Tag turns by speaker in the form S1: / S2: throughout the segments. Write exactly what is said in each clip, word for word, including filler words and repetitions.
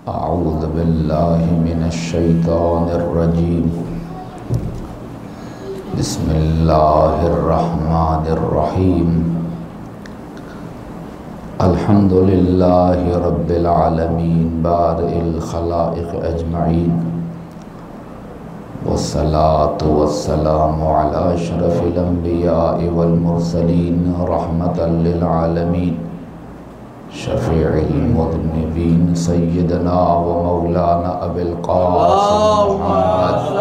S1: اعوذ باللہ من الشیطان الرجیم بسم اللہ الرحمن الرحیم الحمد للہ رب العالمین بارئ الخلائق اجمعین والصلاة والسلام علی اشرف الانبیاء والمرسلین رحمتا للعالمین شفیع المذنبین سیدنا و مولانا ابی القاسم محمد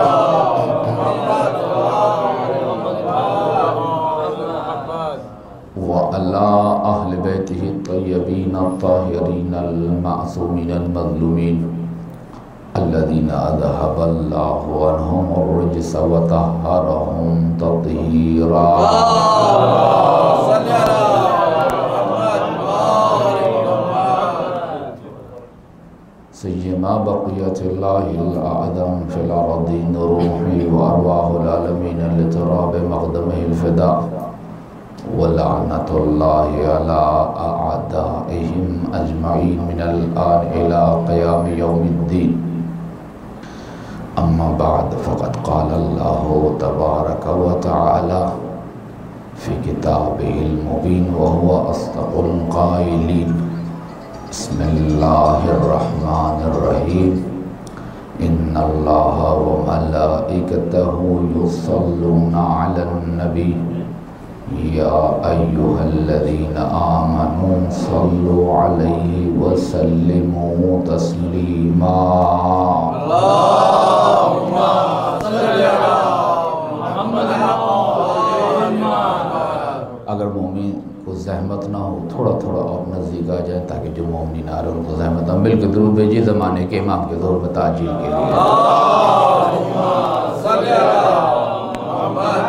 S1: وعلی اہل بیتہ الطیبین الطاہرین المعصومین المظلومین الذین اذہب اللہ عنہم الرجس وطہرہم تطہیرا سیما بقیت اللہ الاعظم فی الارضین روحی وارواح العالمین لتراب مقدمہ الفدا ولعنت اللہ علی اعدائہم اجمعین من الآن الى قیام یوم الدین اما بعد فقد قال اللہ تبارک و تعالی فی کتابہ المبین وهو اصدق القائلین بسم اللہ الرحمن الرحیم ان اللہ وملائکتہ یصلون علی النبی یا ایہا الذین آمنوا صلوا علیہ وسلموا تسلیما اللہم صلی علی محمد اگر مومن کو زحمت نہ ہو تھوڑا تھوڑا اور نزدیک آ جائیں تاکہ جو مومنین آ رہے ہیں ان کو زحمت نہ مل کے درود بھیجیے زمانے کے امام کے ظہور میں تعجیل کے لیے اللہم صلی علی محمد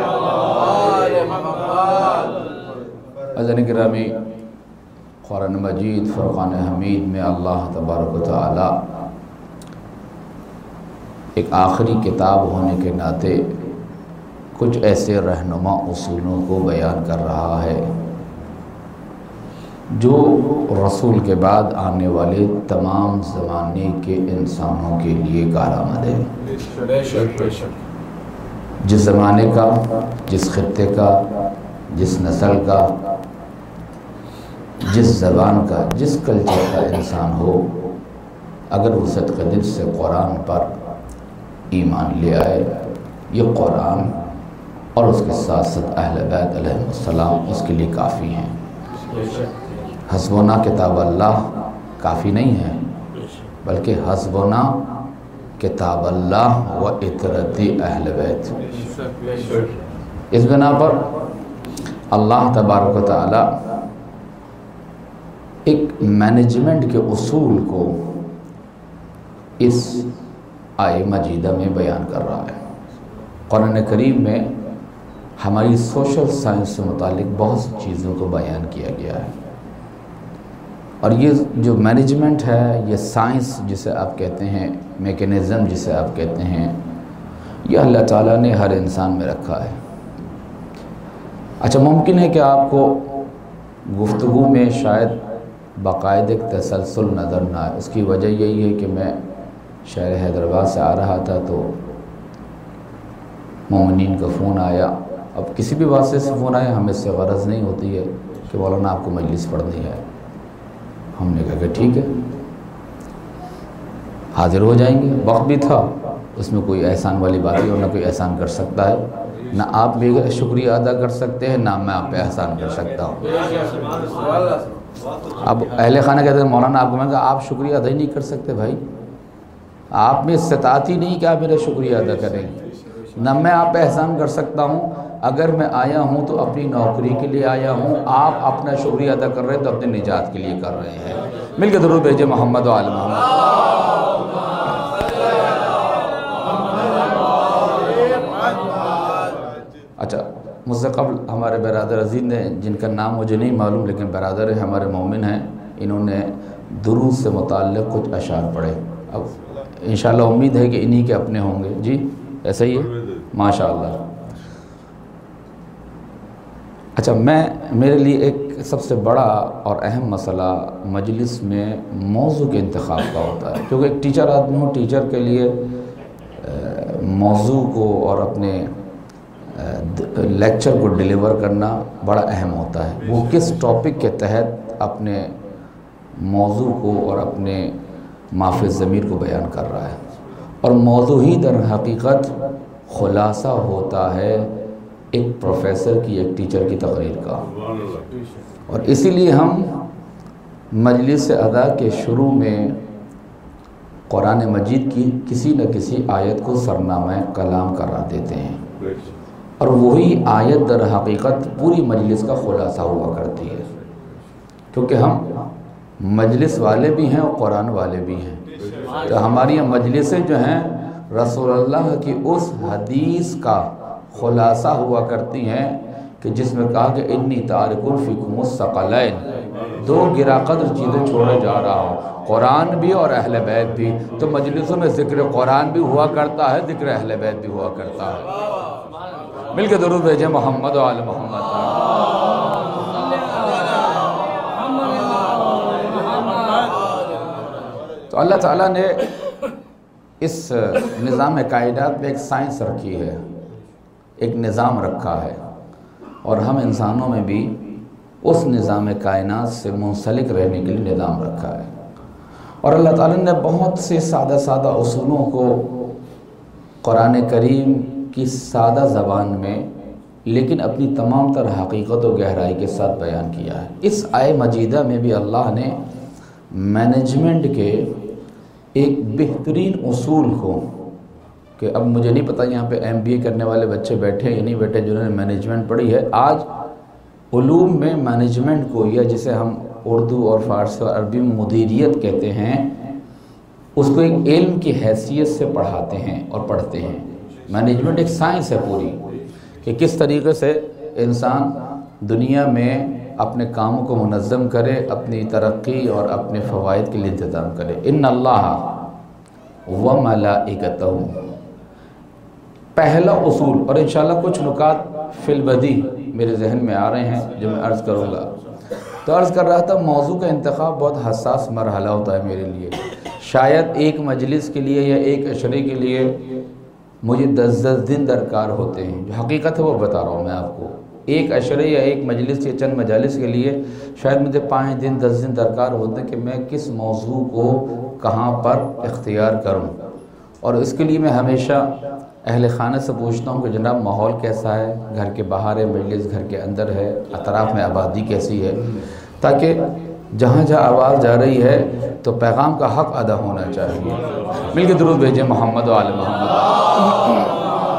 S1: عزیزان گرامی قرآن مجید فرقان حمید میں اللہ تبارک و تعالی ایک آخری کتاب ہونے کے ناطے کچھ ایسے رہنما اصولوں کو بیان کر رہا ہے جو رسول کے بعد آنے والے تمام زمانے کے انسانوں کے لیے کارآمد ہے۔ جس زمانے کا، جس خطے کا، جس نسل کا، جس زبان کا، جس کلچر کا انسان ہو، اگر وہ صدق دل سے قرآن پر ایمان لے آئے، یہ قرآن اور اس کے ساتھ ساتھ اہل بیت علیہ السلام اس کے لیے کافی ہیں۔ حسبنا کتاب اللہ کافی نہیں ہے، بلکہ حسبنا کتاب اللہ و اطرت اہل بیت۔ اس بنا پر اللہ تبارک و تعالی ایک مینجمنٹ کے اصول کو اس آیہ مجیدہ میں بیان کر رہا ہے۔ قرآن کریم میں ہماری سوشل سائنس سے متعلق بہت سی چیزوں کو بیان کیا گیا ہے، اور یہ جو مینجمنٹ ہے، یہ سائنس جسے آپ کہتے ہیں، میکینزم جسے آپ کہتے ہیں، یہ اللہ تعالیٰ نے ہر انسان میں رکھا ہے۔ اچھا، ممکن ہے کہ آپ کو گفتگو میں شاید باقاعدہ ایک تسلسل نظر نہ آئے۔ اس کی وجہ یہی ہے کہ میں شہر حیدرآباد سے آ رہا تھا تو مومنین کا فون آیا۔ اب کسی بھی واسطے سے فون آیا، ہمیں اس سے غرض نہیں ہوتی ہے کہ مولانا آپ کو مجلس پڑھنی ہے۔ ہم نے کہا کہ ٹھیک ہے، حاضر ہو جائیں گے۔ وقت بھی تھا، اس میں کوئی احسان والی بات ہے اور نہ کوئی احسان کر سکتا ہے، نہ آپ بھی شکریہ ادا کر سکتے ہیں، نہ میں آپ پہ احسان کر سکتا ہوں۔ اب اہل خانہ کہتے ہیں مولانا آپ کو، میں کہا آپ شکریہ ادا ہی نہیں کر سکتے بھائی، آپ میں استطاعت ہی نہیں کہ آپ میرا شکریہ ادا کریں، نہ میں آپ پہ احسان کر سکتا ہوں۔ اگر میں آیا ہوں تو اپنی نوکری کے لیے آیا ہوں، آپ اپنا شکریہ ادا کر رہے ہیں تو اپنے نجات کے لیے کر رہے ہیں۔ مل کے درود بھیجے محمد و آل محمد۔ اچھا، مجھ سے قبل ہمارے برادر عزیز نے، جن کا نام مجھے نہیں معلوم لیکن برادر ہیں، ہمارے مومن ہیں، انہوں نے درود سے متعلق کچھ اشعار پڑھے۔ اب انشاءاللہ امید ہے کہ انہی کے اپنے ہوں گے۔ جی ایسا ہی ہے، ماشاءاللہ۔ اچھا، میں میرے لیے ایک سب سے بڑا اور اہم مسئلہ مجلس میں موضوع کے انتخاب کا ہوتا ہے، کیونکہ ایک ٹیچر آدمی ہوں، ٹیچر کے لیے موضوع کو اور اپنے لیکچر کو ڈیلیور کرنا بڑا اہم ہوتا ہے۔ وہ کس ٹاپک کے تحت اپنے موضوع کو اور اپنے مافِ ضمیر کو بیان کر رہا ہے، اور موضوع ہی در حقیقت خلاصہ ہوتا ہے ایک پروفیسر کی، ایک ٹیچر کی تقریر کا۔ اور اسی لیے ہم مجلس ادا کے شروع میں قرآن مجید کی کسی نہ کسی آیت کو سرنامہ کلام کرا دیتے ہیں، اور وہی آیت در حقیقت پوری مجلس کا خلاصہ ہوا کرتی ہے، کیونکہ ہم مجلس والے بھی ہیں اور قرآن والے بھی ہیں۔ تو ہماری مجلسیں جو ہیں رسول اللہ کی اس حدیث کا خلاصہ ہوا کرتی ہیں کہ جس میں کہا کہ انی تارک فیکم الثقلین، دو گرا قدر چیزیں چھوڑے جا رہا ہوں، قرآن بھی اور اہل بیت بھی۔ تو مجلسوں میں ذکر قرآن بھی ہوا کرتا ہے، ذکر اہل بیت بھی ہوا کرتا ہے۔ مل کے درود بھیجیں محمد و آل محمد۔ تو اللہ تعالیٰ نے اس نظام کائنات میں ایک سائنس رکھی ہے، ایک نظام رکھا ہے، اور ہم انسانوں میں بھی اس نظام کائنات سے منسلک رہنے کے لیے نظام رکھا ہے۔ اور اللہ تعالیٰ نے بہت سے سادہ سادہ اصولوں کو قرآن کریم کی سادہ زبان میں لیکن اپنی تمام تر حقیقت و گہرائی کے ساتھ بیان کیا ہے۔ اس آیہ مجیدہ میں بھی اللہ نے مینجمنٹ کے ایک بہترین اصول کو، کہ اب مجھے نہیں پتہ یہاں پہ ایم بی اے کرنے والے بچے بیٹھے یا نہیں بیٹھے جنہوں نے مینجمنٹ پڑھی ہے، آج علوم میں مینجمنٹ کو، یا جسے ہم اردو اور فارسی اور عربی میں مدیریت کہتے ہیں، اس کو ایک علم کی حیثیت سے پڑھاتے ہیں اور پڑھتے ہیں۔ مینجمنٹ ایک سائنس ہے پوری، کہ کس طریقے سے انسان دنیا میں اپنے کاموں کو منظم کرے، اپنی ترقی اور اپنے فوائد کے لیے انتظام کرے۔ ان اللہ وملائکتہ، پہلا اصول، اور انشاءاللہ کچھ نکات فی البدی میرے ذہن میں آ رہے ہیں جو میں عرض کروں گا۔ تو عرض کر رہا تھا موضوع کا انتخاب بہت حساس مرحلہ ہوتا ہے میرے لیے۔ شاید ایک مجلس کے لیے یا ایک عشرے کے لیے مجھے دس دس دن درکار ہوتے ہیں، جو حقیقت ہے وہ بتا رہا ہوں میں آپ کو۔ ایک عشرے یا ایک مجلس یا چند مجالس کے لیے شاید مجھے پانچ دن دس دن درکار ہوتے ہیں کہ میں کس موضوع کو کہاں پر اختیار کروں۔ اور اس کے لیے میں ہمیشہ اہل خانہ سے پوچھتا ہوں کہ جناب ماحول کیسا ہے، گھر کے باہر ہے، مجلس گھر کے اندر ہے، اطراف میں آبادی کیسی ہے، تاکہ جہاں جہاں آواز جا رہی ہے تو پیغام کا حق ادا ہونا چاہیے۔ مل کے درود بھیجیں محمد و آل محمد۔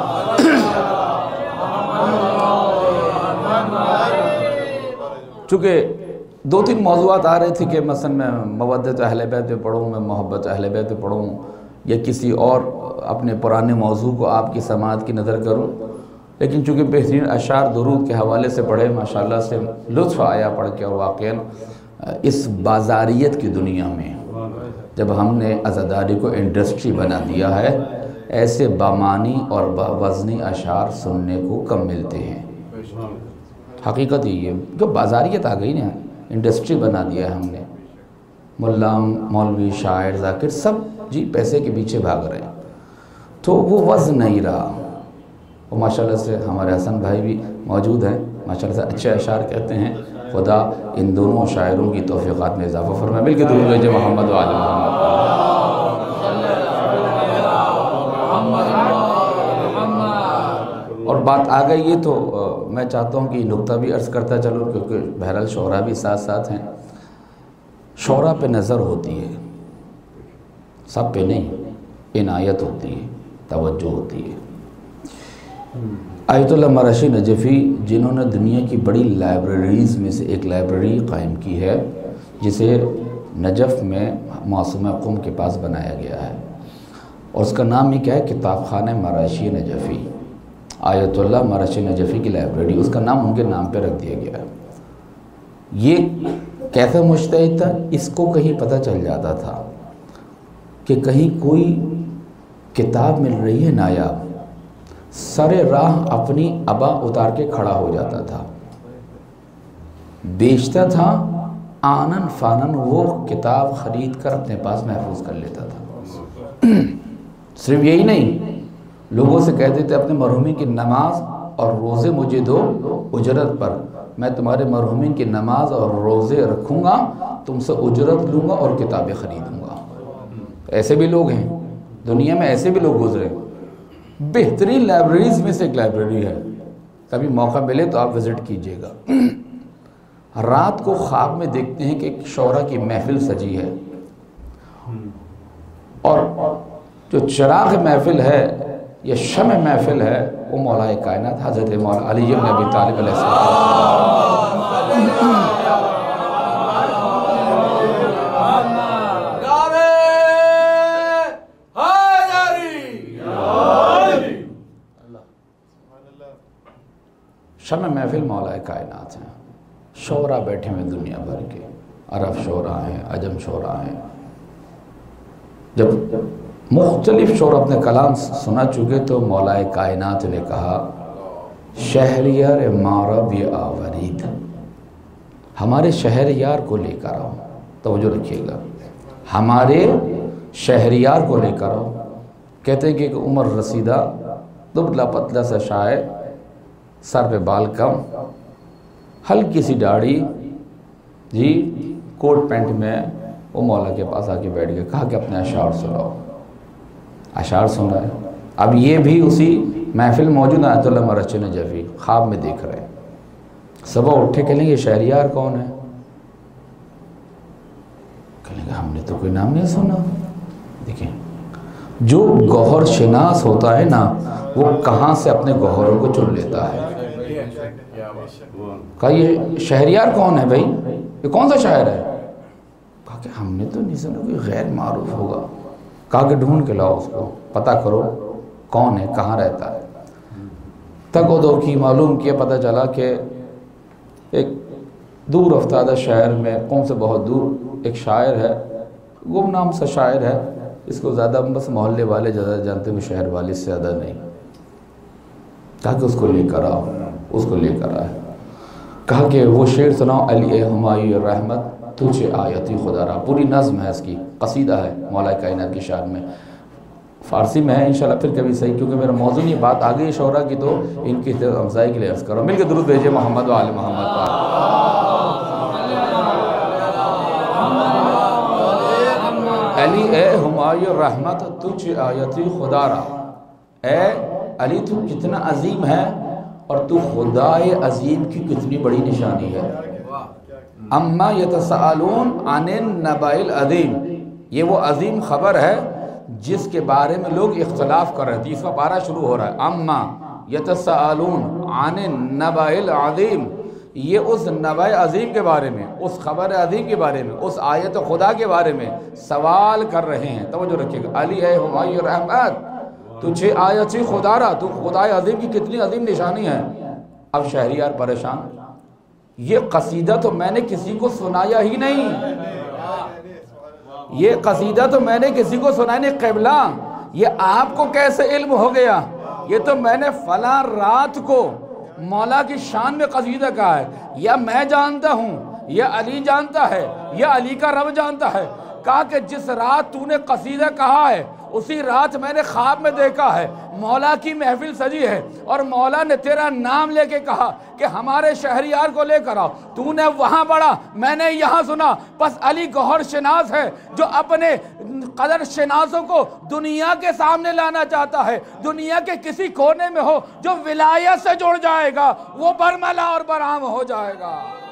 S1: چونکہ دو تین موضوعات آ رہے تھے کہ مثلا میں مودت اہل بیت پہ پڑھوں، میں محبت اہل بیت پہ پڑھوں، یا کسی اور اپنے پرانے موضوع کو آپ کی سماعت کی نظر کروں، لیکن چونکہ بہترین اشعار درود کے حوالے سے پڑھے، ماشاءاللہ سے لطف آیا پڑھ کے، اور واقعاً اس بازاریت کی دنیا میں جب ہم نے عزاداری کو انڈسٹری بنا دیا ہے، ایسے بامانی اور باوزنی اشعار سننے کو کم ملتے ہیں۔ حقیقت یہی ہے کہ بازاریت آ گئی نا، انڈسٹری بنا دیا ہے ہم نے، ملا مولوی شاعر ذاکر سب جی پیسے کے پیچھے بھاگ رہے ہیں، تو وہ وزن نہیں رہا۔ اور ماشاءاللہ سے ہمارے حسن بھائی بھی موجود ہیں، ماشاءاللہ سے اچھے اشعار کہتے ہیں، خدا ان دونوں شاعروں کی توفیقات میں اضافہ فرمائے۔ مل کے درود بھیجیں محمد و آل محمد۔ اور بات آ گئی یہ تو میں چاہتا ہوں کہ نقطہ بھی عرض کرتا چلوں، کیونکہ بہرحال شعراء بھی ساتھ ساتھ ہیں۔ شعراء پہ نظر ہوتی ہے، سب پہ نہیں، عنایت ہوتی ہے، توجہ ہوتی ہے۔ آیت اللہ مراشی نجفی جنہوں نے دنیا کی بڑی لائبریریز میں سے ایک لائبریری قائم کی ہے، جسے نجف میں معصومہ قم کے پاس بنایا گیا ہے، اور اس کا نام ہی کیا ہے، کتاب خانہ مراشی نجفی۔ آیت اللہ مراشی نجفی کی لائبریری، اس کا نام ان کے نام پہ رکھ دیا گیا ہے۔ یہ کیسا مجتہد تھا، اس کو کہیں پتہ چل جاتا تھا کہ کہیں کوئی کتاب مل رہی ہے نایاب، سر راہ اپنی ابا اتار کے کھڑا ہو جاتا تھا بیچتا تھا آنن فانن، وہ کتاب خرید کر اپنے پاس محفوظ کر لیتا تھا۔ صرف یہی نہیں، لوگوں سے کہتے تھے اپنے مرحومین کی نماز اور روزے مجھے دو اجرت پر، میں تمہارے مرحومین کی نماز اور روزے رکھوں گا، تم سے اجرت لوں گا اور کتابیں خریدوں گا۔ ایسے بھی لوگ ہیں دنیا میں، ایسے بھی لوگ گزرے۔ بہترین لائبریریز میں سے ایک لائبریری ہے، کبھی موقع ملے تو آپ وزٹ کیجئے گا۔ رات کو خواب میں دیکھتے ہیں کہ ایک شعرا کی محفل سجی ہے، اور جو چراغ محفل ہے یا شمع محفل ہے وہ مولا کائنات حضرت مولا علی بن ابی طالب علیہ السلام۔ شمع محفل مولا کائنات ہیں، شعراء بیٹھے ہوئے دنیا بھر کے، عرب شعراء ہیں، عجم شعراء ہیں۔ جب مختلف شعراء اپنے کلام سنا چکے تو مولا کائنات نے کہا شہریار مارب آورید، ہمارے شہریار کو لے کر آؤ۔ توجہ رکھیے گا، ہمارے شہریار کو لے کر آؤ۔ کہتے ہیں کہ ایک عمر رسیدہ دبلا پتلا سا شاعر، سر پہ بال کم، ہلکی سی داڑھی، جی کوٹ پینٹ میں، وہ مولا کے پاس آ کے بیٹھ گیا، کہا کہ اپنے اشعار سناؤ۔ اشعار سنا ہے۔ اب یہ بھی اسی محفل موجود آیت اللہ مرچ نجفی خواب میں دیکھ رہے ہیں۔ صبح اٹھے کہیں گے شہریار کون ہے؟ کہیں گے ہم نے تو کوئی نام نہیں سنا۔ دیکھیں، جو گوہر شناس ہوتا ہے نا، وہ کہاں سے اپنے گوہروں کو چن لیتا ہے۔ کہا یہ شہریار کون ہے بھائی، یہ کون سا شاعر ہے؟ کہا کہ ہم نے تو نہیں سنا، کوئی غیر معروف ہوگا۔ کہا کہ ڈھونڈ کے لاؤ اس کو، پتہ کرو کون ہے، کہاں رہتا ہے۔ تک و دو کی، معلوم کیا، پتہ چلا کہ ایک دور افتادہ شہر میں، قوم سے بہت دور ایک شاعر ہے، گمنام سا شاعر ہے، اس کو زیادہ بس محلے والے زیادہ جانتے ہیں، شہر والے سے زیادہ نہیں۔ کہا کہ اس کو لے کر آؤ، اس کو لے کر آئے۔ کہا کہ وہ شعر سناؤ، علی اے ہمایوں رحمت تجھے آیتی خدا را، پوری نظم ہے اس کی، قصیدہ ہے مولا کائنات کی شان میں۔ فارسی میں ہے، انشاءاللہ پھر کبھی صحیح، کیونکہ میرا موضوع یہ بات آ گئی شعراء کی تو ان کی افزائی کے لیے عرض کرو۔ مل کے درود بھیجے محمد و آل محمد پر۔ علی اے ہمایوں رحمت تجھے آیتی خدا را، اے علی تو کتنا عظیم ہے اور تو خدائے عظیم کی کتنی بڑی نشانی ہے۔ اما یتساءلون عن النبأ العظیم، یہ وہ عظیم خبر ہے جس کے بارے میں لوگ اختلاف کر رہے ہیں۔ تیسرا پارہ شروع ہو رہا ہے، اما یتساءلون عن النبأ العظیم، یہ اس نبأ عظیم کے بارے میں، اس خبر عظیم کے بارے میں، اس آیت خدا کے بارے میں سوال کر رہے ہیں۔ توجہ رکھیے گا، علی اے ہمایوں رحمت تجھے آیت خدا را، تو خدائے عظیم کی کتنی عظیم نشانی ہے۔ اب شہریار پریشان، یہ قصیدہ تو میں نے کسی کو سنایا ہی نہیں، یہ قصیدہ تو میں نے کسی کو سنایا نہیں، قبلہ یہ آپ کو کیسے علم ہو گیا؟ یہ تو میں نے فلاں رات کو مولا کی شان میں قصیدہ کہا ہے، یا میں جانتا ہوں، یا علی جانتا ہے، یا علی کا رب جانتا ہے۔ کہا کہ جس رات تو نے قصیدہ کہا ہے اسی رات میں نے خواب میں دیکھا ہے مولا کی محفل سجی ہے، اور مولا نے تیرا نام لے کے کہا کہ ہمارے شہریار کو لے کر آؤ۔ تو نے وہاں پڑھا، میں نے یہاں سنا، بس علی گوہر شناس ہے جو اپنے قدر شناسوں کو دنیا کے سامنے لانا چاہتا ہے۔ دنیا کے کسی کونے میں ہو جو ولایت سے جڑ جائے گا وہ برملا اور برہم ہو جائے گا۔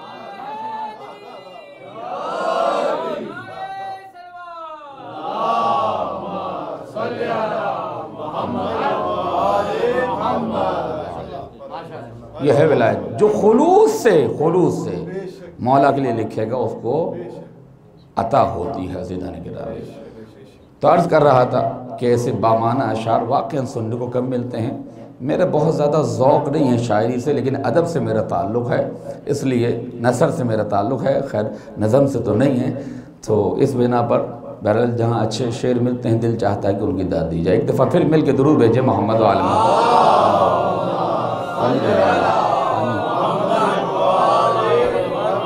S1: یہ ہے ولایت جو خلوص سے خلوص سے مولا کے لیے لکھے گا، اس کو عطا ہوتی ہے۔ عزیزان گرامی، تو عرض کر رہا تھا کہ ایسے بامانہ اشعار واقعاً سننے کو کم ملتے ہیں۔ میرا بہت زیادہ ذوق نہیں ہے شاعری سے، لیکن ادب سے میرا تعلق ہے، اس لیے نثر سے میرا تعلق ہے، خیر نظم سے تو نہیں ہے۔ تو اس بنا پر بہرحال جہاں اچھے شعر ملتے ہیں دل چاہتا ہے کہ ان کی داد دی جائے۔ ایک دفعہ پھر مل کے درود بھیجے محمد و آل محمد۔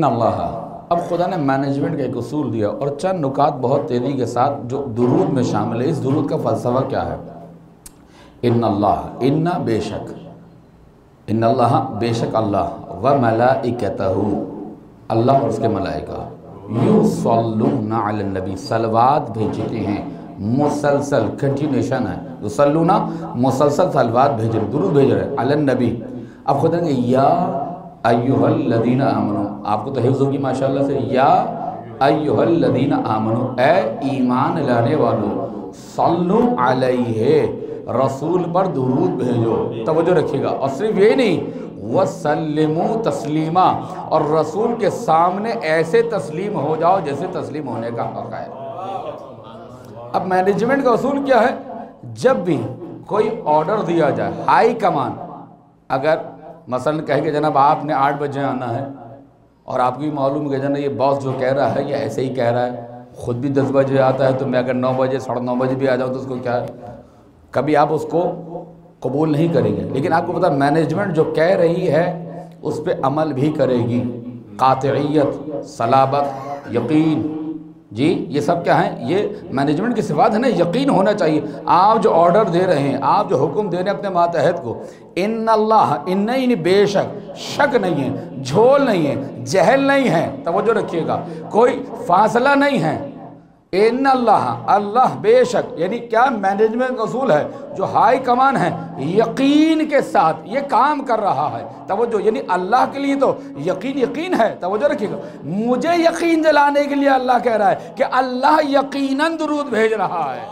S1: ان اللہ، اب خدا نے مینجمنٹ کا ایک اصول دیا اور چند نکات بہت تیزی کے ساتھ جو درود میں شامل ہے۔ اس درود کا فلسفہ کیا ہے؟ ان اللہ، ان بے شک، ان اللہ بے شک اللہ، و ملائکتہ اللہ اور اس کے ملائکہ، یصلون علی النبی صلوات بھیجتے ہیں، مسلسل کنٹینیوشن ہے، یصلون مسلسل صلوات بھیج رہے، درود بھیج رہے علی النبی۔ اب خدا نے یا ایھا الذین آمنوا، آپ کو تو حفظ ہوگی ماشاءاللہ سے، یا ایھا الذین آمنوا، اے ایمان لانے والوں، صلو علیہ، رسول پر درود بھیجو، توجہ رکھیے گا، اور صرف یہ نہیں، وَسَلِّمُوا تسلیما، اور رسول کے سامنے ایسے تسلیم ہو جاؤ جیسے تسلیم ہونے کا حق ہے۔ اب مینجمنٹ کا اصول کیا ہے؟ جب بھی کوئی آرڈر دیا جائے، ہائی کمان اگر مثلا کہے کہ جناب آپ نے آٹھ بجے آنا ہے، اور آپ کو بھی معلوم کہ جناب یہ باس جو کہہ رہا ہے یہ ایسے ہی کہہ رہا ہے، خود بھی دس بجے آتا ہے، تو میں اگر نو بجے ساڑھے نو بجے بھی آ جاؤں تو اس کو کیا ہے، کبھی آپ اس کو قبول نہیں کریں گے۔ لیکن آپ کو پتا مینجمنٹ جو کہہ رہی ہے اس پہ عمل بھی کرے گی، قاطعیت، صلابت، یقین، جی یہ سب کیا ہیں؟ یہ مینجمنٹ کی صفات ہے نا، یقین ہونا چاہیے۔ آپ جو آرڈر دے رہے ہیں، آپ جو حکم دے رہے ہیں اپنے ماتحت کو، ان اللہ، ان نہیں بے شک، شک نہیں ہے، جھول نہیں ہے، جہل نہیں ہے، توجہ رکھیے گا، کوئی فاصلہ نہیں ہے، ان اللہ، اللہ بے شک، یعنی کیا مینجمنٹ کا اصول ہے جو ہائی کمان ہے، یقین کے ساتھ یہ کام کر رہا ہے، توجہ، یعنی اللہ کے لیے تو یقین یقین ہے، توجہ رکھیے گا، مجھے یقین دلانے کے لیے اللہ کہہ رہا ہے کہ اللہ یقیناً درود بھیج رہا ہے۔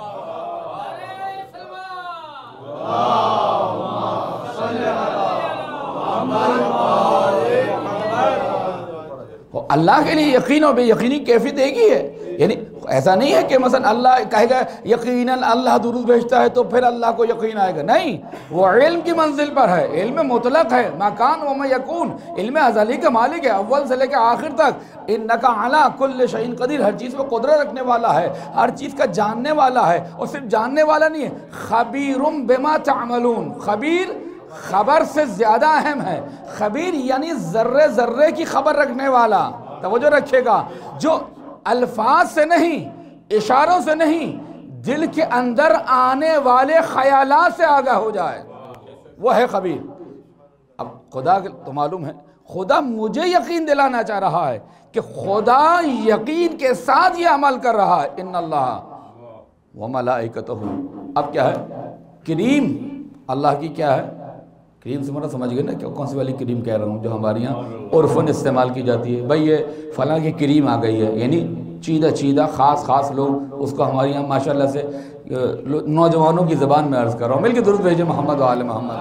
S1: اللہ کے لیے یقین و بے یقینی کیفیت ایک ہی ہے، یعنی ایسا نہیں ہے کہ مثلا اللہ کہے گا یقیناً اللہ درود بھیجتا ہے تو پھر اللہ کو یقین آئے گا، نہیں، وہ علم کی منزل پر ہے، علم مطلق ہے، ما کان و ما یکون، علم ازلی کا مالک ہے، اول سے لے کے آخر تک، انک علی کل شیء قدیر، ہر چیز پہ قدرت رکھنے والا ہے، ہر چیز کا جاننے والا ہے، اور صرف جاننے والا نہیں ہے، خبیر بما تعملون، خبیر خبر سے زیادہ اہم ہے، خبیر یعنی ذرے ذرے کی خبر رکھنے والا، توجہ رکھے گا، جو الفاظ سے نہیں، اشاروں سے نہیں، دل کے اندر آنے والے خیالات سے آگاہ ہو جائے، وہ ہے خبیر۔ اب خدا تو معلوم ہے، خدا مجھے یقین دلانا چاہ رہا ہے کہ خدا یقین کے ساتھ یہ عمل کر رہا ہے، ان اللہ وملائکتہ، اب کیا ہے؟ کریم، اللہ کی کیا ہے؟ کریم سے مراد سمجھ گئے نا کہ کون سی والی کریم کہہ رہا ہوں جو ہمارے یہاں عرفاً استعمال کی جاتی ہے، بھئی یہ فلاں کی کریم آ گئی ہے، یعنی چیدہ چیدہ خاص خاص لوگ اس کو ہمارے یہاں ماشاءاللہ سے نوجوانوں کی زبان میں عرض کر رہا ہوں، مل کے درود بھیجیں محمد و آل محمد۔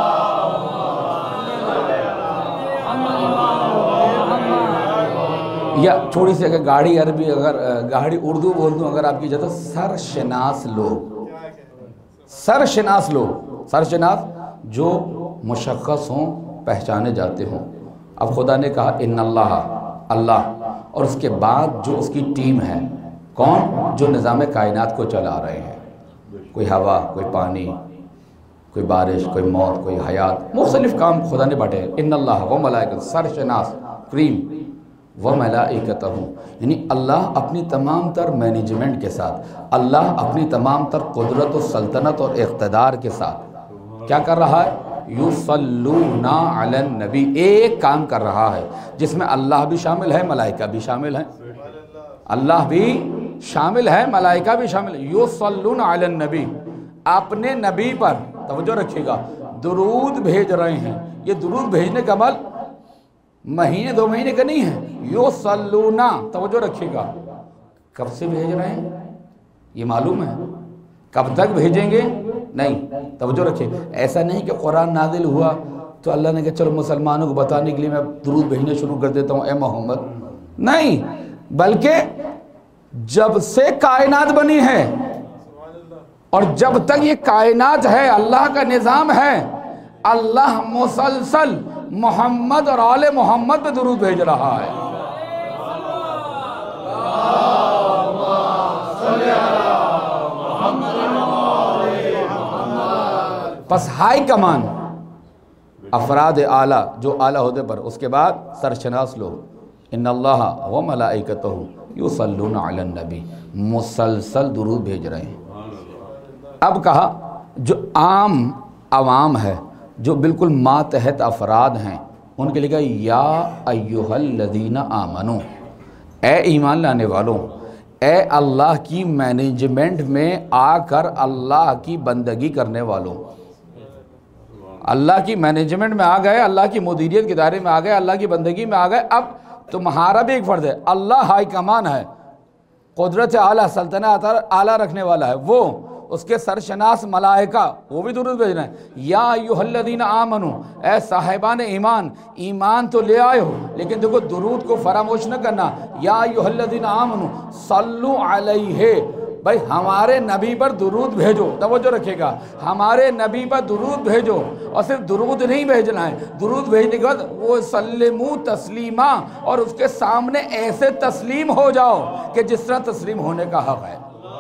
S1: یا تھوڑی سی اگر گاڑی عربی، اگر گاڑی اردو بول دوں اگر آپ کی جاتا، سرشناس لوگ، سرشناس لوگ، سرشناس جو مشخص ہوں، پہچانے جاتے ہوں۔ اب خدا نے کہا ان اللہ، اللہ، اور اس کے بعد جو اس کی ٹیم ہے، کون؟ جو نظام کائنات کو چلا رہے ہیں، کوئی ہوا، کوئی پانی، کوئی بارش، کوئی موت، کوئی حیات، مختلف کام خدا نے بانٹے ہیں۔ ان اللہ و ملائکتہ، سرشناس، کریم، و ملائکتہ، یعنی اللہ اپنی تمام تر مینجمنٹ کے ساتھ، اللہ اپنی تمام تر قدرت و سلطنت اور اقتدار کے ساتھ کیا کر رہا ہے؟ یصلون علی النبی، ایک کام کر رہا ہے جس میں اللہ بھی شامل ہے، ملائکہ بھی شامل ہیں، اللہ بھی شامل ہے، ملائکہ بھی شامل ہے، یصلون علی النبی، اپنے نبی پر، توجہ رکھیے گا، درود بھیج رہے ہیں۔ یہ درود بھیجنے کا عمل مہینے دو مہینے کا نہیں ہے، یصلون، توجہ رکھیے گا، کب سے بھیج رہے ہیں یہ معلوم ہے، کب تک بھیجیں گے نہیں، توجہ رکھیں، ایسا نہیں کہ قرآن نازل ہوا تو اللہ نے کہا چلو مسلمانوں کو بتانے کے لیے میں درود بھیجنا شروع کر دیتا ہوں اے محمد، نہیں، بلکہ جب سے کائنات بنی ہے اور جب تک یہ کائنات ہے، اللہ کا نظام ہے، اللہ مسلسل محمد اور آل محمد پہ درود بھیج رہا ہے۔ پس ہائی کمان، افراد اعلیٰ جو اعلیٰ عہدے پر، اس کے بعد سرشناس لوگ، ان اللہ و ملائکتہ یصلون علی النبی، مسلسل درود بھیج رہے ہیں۔ اب کہا جو عام عوام ہے، جو بالکل ماتحت افراد ہیں، ان کے لیے کہا یا ایہا الذین آمنو، اے ایمان لانے والوں، اے اللہ کی مینجمنٹ میں آ کر اللہ کی بندگی کرنے والوں، اللہ کی مینجمنٹ میں آ گئے، اللہ کی مدیریت کے دائرے میں آ گئے، اللہ کی بندگی میں آ گئے۔ اب تمہارا بھی ایک فرض ہے، اللہ ہائی کمان ہے، قدرت اعلیٰ، سلطنت اعلیٰ رکھنے والا ہے، وہ اس کے سرشناس ملائکہ وہ بھی درود بھیج رہے ہیں۔ یا ایھا الذین آمنو، اے صاحبان ایمان، ایمان تو لے آئے ہو لیکن دیکھو درود کو فراموش نہ کرنا۔ یا ایھا الذین آمنو صلو علیہ، بھائی ہمارے نبی پر درود بھیجو، توجہ رکھے گا، ہمارے نبی پر درود بھیجو، اور صرف درود نہیں بھیجنا ہے، درود بھیجنے کے بعد وہ سلمو تسلیما، اور اس کے سامنے ایسے تسلیم ہو جاؤ کہ جس طرح تسلیم ہونے کا حق ہے۔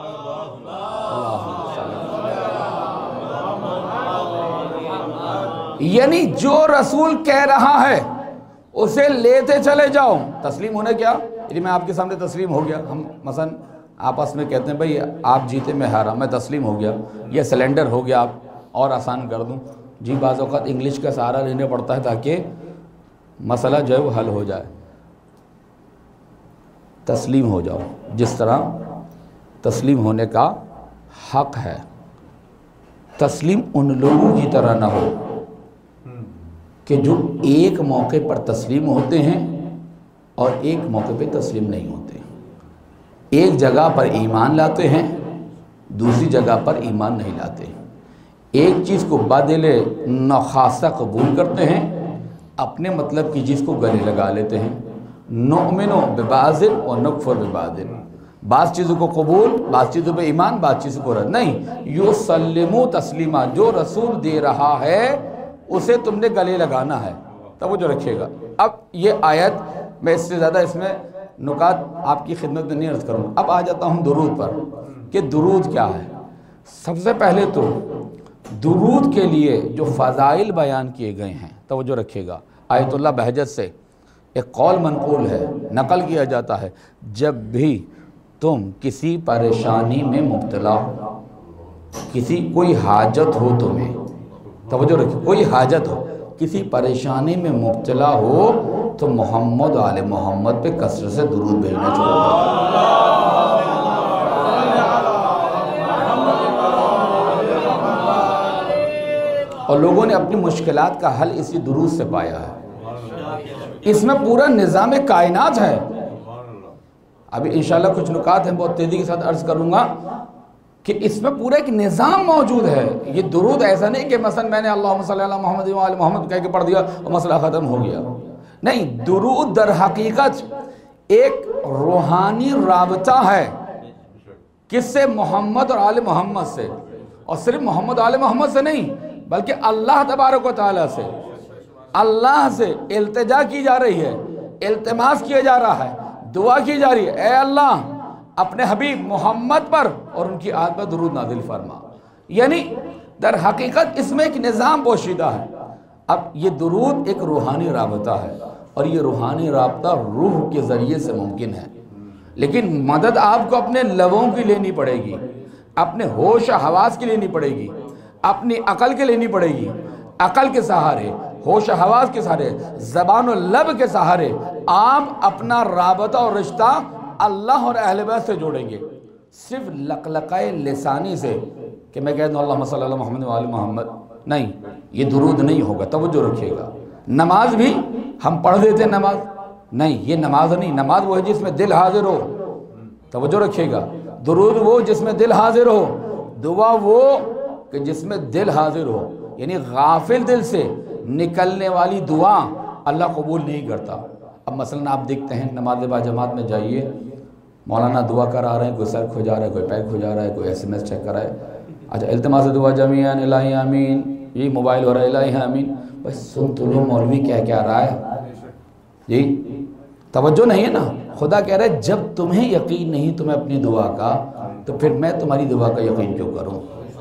S1: یعنی جو رسول کہہ رہا ہے اسے لیتے چلے جاؤ۔ تسلیم ہونے کیا؟ یعنی میں آپ کے سامنے تسلیم ہو گیا، ہم مثلا آپس میں کہتے ہیں بھئی آپ جیتے میں ہارا، میں تسلیم ہو گیا، یہ سلنڈر ہو گیا، آپ اور آسان کر دوں جی، بعض اوقات انگلش کا سہارا لینے پڑتا ہے تاکہ مسئلہ جو ہے وہ حل ہو جائے۔ تسلیم ہو جاؤ جس طرح تسلیم ہونے کا حق ہے۔ تسلیم ان لوگوں کی طرح نہ ہو کہ جو ایک موقع پر تسلیم ہوتے ہیں اور ایک موقع پہ تسلیم نہیں ہوتے، ایک جگہ پر ایمان لاتے ہیں، دوسری جگہ پر ایمان نہیں لاتے، ایک چیز کو بدل نخواستہ قبول کرتے ہیں، اپنے مطلب کی چیز کو گلے لگا لیتے ہیں۔ نؤمن ببعض و نکفر ببعض، بعض چیزوں کو قبول، بعض چیزوں پہ ایمان، بعض چیزوں کو رد نہیں۔ یسلمو تسلیما، جو رسول دے رہا ہے اسے تم نے گلے لگانا ہے۔ توجہ رکھیے گا۔ اب یہ آیت میں اس سے زیادہ اس میں نکات آپ کی خدمت میں نہیں عرض کروں گا۔ اب آ جاتا ہوں درود پر کہ درود کیا ہے۔ سب سے پہلے تو درود کے لیے جو فضائل بیان کیے گئے ہیں، توجہ رکھیے گا، آیت اللہ بہجت سے ایک قول منقول ہے، نقل کیا جاتا ہے، جب بھی تم کسی پریشانی میں مبتلا ہو، کسی کوئی حاجت ہو تمہیں، توجہ رکھیے، کوئی حاجت ہو، کسی پریشانی میں مبتلا ہو تو محمد و آل محمد پہ کثرت سے درود بھیجنا چھوڑ دو۔ اور لوگوں نے اپنی مشکلات کا حل اسی درود سے پایا ہے۔ اس میں پورا نظام کائنات ہے۔ ابھی انشاءاللہ کچھ نکات ہیں، بہت تیزی کے ساتھ عرض کروں گا کہ اس میں پورا ایک نظام موجود ہے۔ یہ درود ایسا نہیں کہ مثلا میں نے اللہم صلی اللہ محمد و آل محمد کہہ کے پڑھ دیا اور مسئلہ ختم ہو گیا، نہیں، درود در حقیقت ایک روحانی رابطہ ہے، کس سے؟ محمد اور آل محمد سے، اور صرف محمد آل محمد سے نہیں بلکہ اللہ تبارک و تعالیٰ سے۔ اللہ سے التجا کی جا رہی ہے، التماس کیا جا رہا ہے، دعا کی جا رہی ہے، اے اللہ اپنے حبیب محمد پر اور ان کی آل پر درود نازل فرما۔ یعنی در حقیقت اس میں ایک نظام پوشیدہ ہے۔ اب یہ درود ایک روحانی رابطہ ہے، اور یہ روحانی رابطہ روح کے ذریعے سے ممکن ہے، لیکن مدد آپ کو اپنے لبوں کی لینی پڑے گی، اپنے ہوش و حواس کی لینی پڑے گی، اپنی عقل کے لینی پڑے گی۔ عقل کے سہارے، ہوش و حواس کے سہارے، زبان و لب کے سہارے آپ اپنا رابطہ اور رشتہ اللہ اور اہل بیت سے جوڑیں گے۔ صرف لقلقۂ لسانی سے کہ میں کہہ دوں اللہم صلی اللہ محمد و آل محمد، نہیں، یہ درود نہیں ہوگا۔ توجہ رکھیے گا۔ نماز بھی ہم پڑھ دیتے ہیں، نماز نہیں، یہ نماز نہیں، نماز وہ ہے جس میں دل حاضر ہو۔ توجہ رکھیے گا۔ درود وہ جس میں دل حاضر ہو، دعا وہ کہ جس میں دل حاضر ہو، یعنی غافل دل سے نکلنے والی دعا اللہ قبول نہیں کرتا۔ اب مثلا آپ دیکھتے ہیں نماز با جماعت میں جائیے، مولانا دعا کرا رہے ہیں، کوئی سر کھجا رہا ہے، کوئی پیر کھجا رہا ہے، کوئی ایس ایم ایس چیک کر رہا ہے، اچھا التماس دعا جمیعاً الہی آمین، یہ موبائل ہو رہا ہے الہی آمین، بس سن تو لو مولوی کیا کیا رہا ہے جی، توجہ نہیں ہے نا۔ خدا کہہ رہا ہے جب تمہیں یقین نہیں تمہیں اپنی دعا کا، تو پھر میں تمہاری دعا کا یقین کیوں کروں۔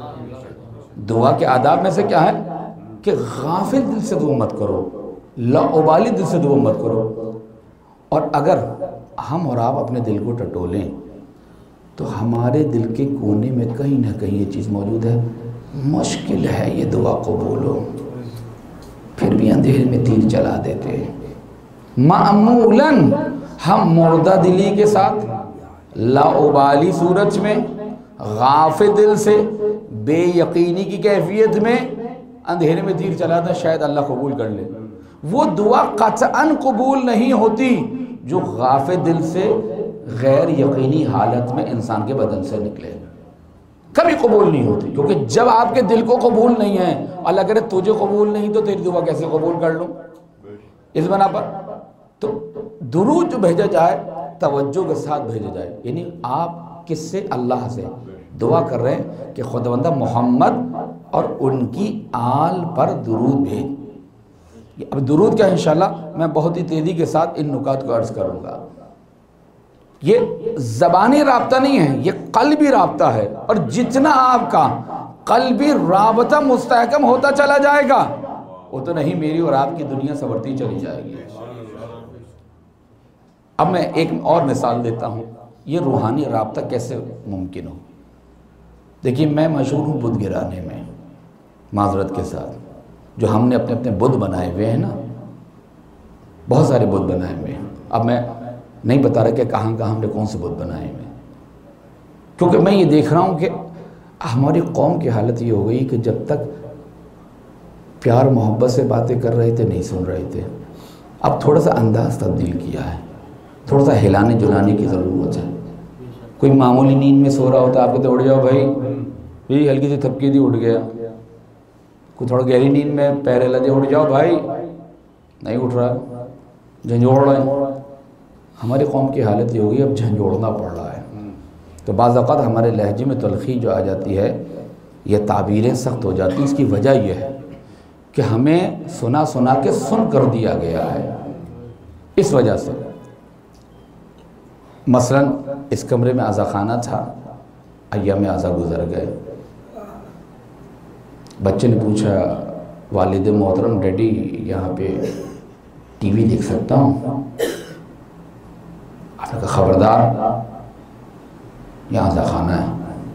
S1: دعا کے آداب میں سے کیا ہے کہ غافل دل سے دعا مت کرو، لا ابالی دل سے دعا مت کرو، اور اگر ہم اور آپ اپنے دل کو ٹٹولیں تو ہمارے دل کے کونے میں کہیں نہ کہیں یہ چیز موجود ہے، مشکل ہے یہ دعا قبول ہو، پھر بھی اندھیرے میں تیر چلا دیتے ہیں۔ معمولاً ہم مردہ دلی کے ساتھ، لاابالی صورت میں، غافل دل سے، بے یقینی کی کیفیت میں اندھیرے میں تیر چلاتا شاید اللہ قبول کر لے، وہ دعا قطعاً قبول نہیں ہوتی جو غافل دل سے غیر یقینی حالت میں انسان کے بدن سے نکلے، کبھی قبول نہیں ہوتی، کیونکہ جب آپ کے دل کو قبول نہیں ہے، اللہ کرے تجھے قبول نہیں تو تیری دعا کیسے قبول کر لوں؟ اس بنا پر تو درود جو بھیجا جائے توجہ کے ساتھ بھیجا جائے، یعنی آپ کس سے؟ اللہ سے دعا کر رہے ہیں کہ خداوندہ محمد اور ان کی آل پر درود بھیج۔ اب درود کیا انشاءاللہ میں بہت ہی تیزی کے ساتھ ان نکات کو عرض کروں گا۔ یہ زبانی رابطہ نہیں ہے، یہ قلبی رابطہ ہے، اور جتنا آپ کا قلبی رابطہ مستحکم ہوتا چلا جائے گا اتنا ہی میری اور آپ کی دنیا سنورتی چلی جائے گی۔ اب میں ایک اور مثال دیتا ہوں، یہ روحانی رابطہ کیسے ممکن ہو۔ دیکھیے میں مشہور ہوں بدھ گرانے میں، معذرت کے ساتھ، جو ہم نے اپنے اپنے بدھ بنائے ہوئے ہیں نا، بہت سارے بدھ بنائے ہوئے ہیں۔ اب میں نہیں بتا رہا کہ کہاں کہاں ہم نے کون سے بدھ بنائے ہوئے ہیں، کیونکہ میں یہ دیکھ رہا ہوں کہ ہماری قوم کی حالت یہ ہو گئی کہ جب تک پیار محبت سے باتیں کر رہے تھے نہیں سن رہے تھے، اب تھوڑا سا انداز تبدیل کیا ہے، تھوڑا سا ہلانے جلانے کی ضرورت ہے۔ کوئی معمولی نیند میں سو رہا ہوتا ہے آپ کہتے اٹھ جاؤ بھائی، یہ ہلکی سی تھپکی دی اٹھ گیا، کوئی تھوڑا گہری نیند میں پیر ہلا دیا اٹھ جاؤ بھائی، نہیں اٹھ رہا، جھنجھوڑ رہا ہے۔ ہماری قوم کی حالت یہ ہوگی اب جھنجھوڑنا پڑ رہا ہے، تو بعض اوقات ہمارے لہجے میں تلخی جو آ جاتی ہے، یہ تعبیریں سخت ہو جاتی ہیں۔ اس کی وجہ یہ ہے کہ ہمیں سنا سنا کے سن کر دیا گیا ہے، اس وجہ سے۔ مثلا اس کمرے میں عزا خانہ تھا، ایام عزا گزر گئے، بچے نے پوچھا والد محترم ڈیڈی یہاں پہ ٹی وی دیکھ سکتا ہوں؟ آپ نے کہا خبردار یہاں عزا خانہ ہے،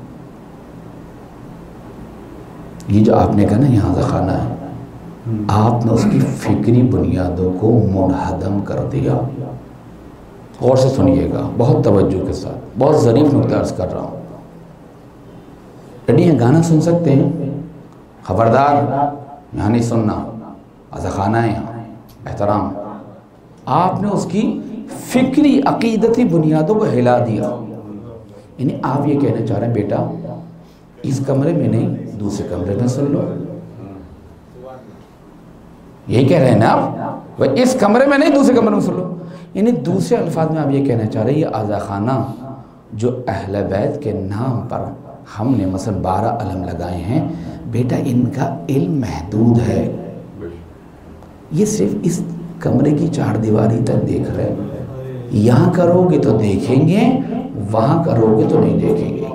S1: یہ جو آپ نے کہا نا یہاں عزا خانہ ہے، آپ نے اس کی فکری بنیادوں کو منہدم کر دیا۔ غور سے سنیے گا، بہت توجہ کے ساتھ، بہت ظریف نکتہ عرض کر رہا ہوں۔ ڈیڈی یہ گانا سن سکتے ہیں؟ خبردار یہاں نہیں سننا، عزا خانہ ہے یہاں، احترام۔ آپ نے اس کی فکری عقیدتی بنیادوں کو ہلا دیا، یعنی آپ یہ کہنا چاہ رہے ہیں بیٹا اس کمرے میں نہیں دوسرے کمرے میں سن لو، یہی کہہ رہے ہیں نا آپ، اس کمرے میں نہیں دوسرے کمرے میں سن لو، یعنی دوسرے الفاظ میں آپ یہ کہنا چاہ رہے ہیں یہ عزا خانہ جو اہل بیت کے نام پر ہم نے مثلا بارہ علم لگائے ہیں، بیٹا ان کا علم محدود ہے، یہ صرف اس کمرے کی چار دیواری تک دیکھ رہے ہیں، یہاں کرو گے تو دیکھیں گے، وہاں کرو گے تو نہیں دیکھیں گے۔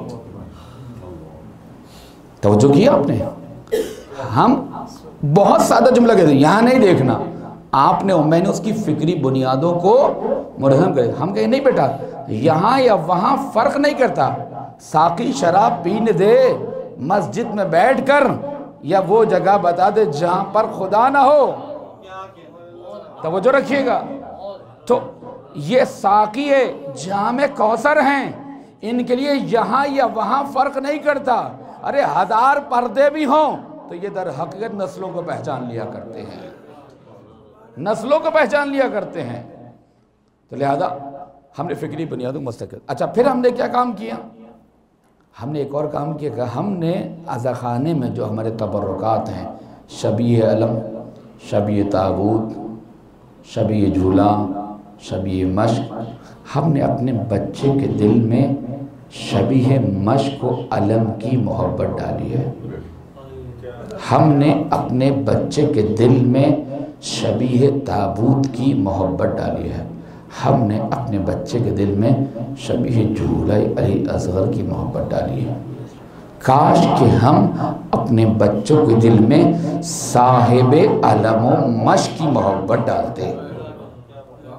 S1: توجہ کیا آپ نے؟ ہم بہت سادہ جملہ کہتے ہیں یہاں نہیں دیکھنا، آپ نے میں نے اس کی فکری بنیادوں کو مرہم کرے، ہم کہیں نہیں بیٹا یہاں یا وہاں فرق نہیں کرتا، ساقی شراب پینے دے مسجد میں بیٹھ کر یا وہ جگہ بتا دے جہاں پر خدا نہ ہو۔ توجہ رکھیے گا، تو یہ ساقی ہے جام کوثر ہیں، ان کے لیے یہاں یا وہاں فرق نہیں کرتا، ارے ہزار پردے بھی ہوں تو یہ در حقیقت نسلوں کو پہچان لیا کرتے ہیں، نسلوں کو پہچان لیا کرتے ہیں۔ تو لہذا ہم نے فکری بنیادوں مستقل۔ اچھا پھر ہم نے کیا کام کیا؟ ہم نے ایک اور کام کیا کہ ہم نے عزا خانے میں جو ہمارے تبرکات ہیں، شبیہ علم، شبیہ تابوت، شبیہ جھولا، شبیہ مشق، ہم نے اپنے بچے کے دل میں شبیہ مشق و علم کی محبت ڈالی ہے، ہم نے اپنے بچے کے دل میں شبیہ تابوت کی محبت ڈالی ہے، ہم نے اپنے بچے کے دل میں شبیہ جھولہ علی اصغر کی محبت ڈالی ہے۔ کاش کہ ہم اپنے بچوں کے دل میں صاحب علم و مشق کی محبت ڈالتے،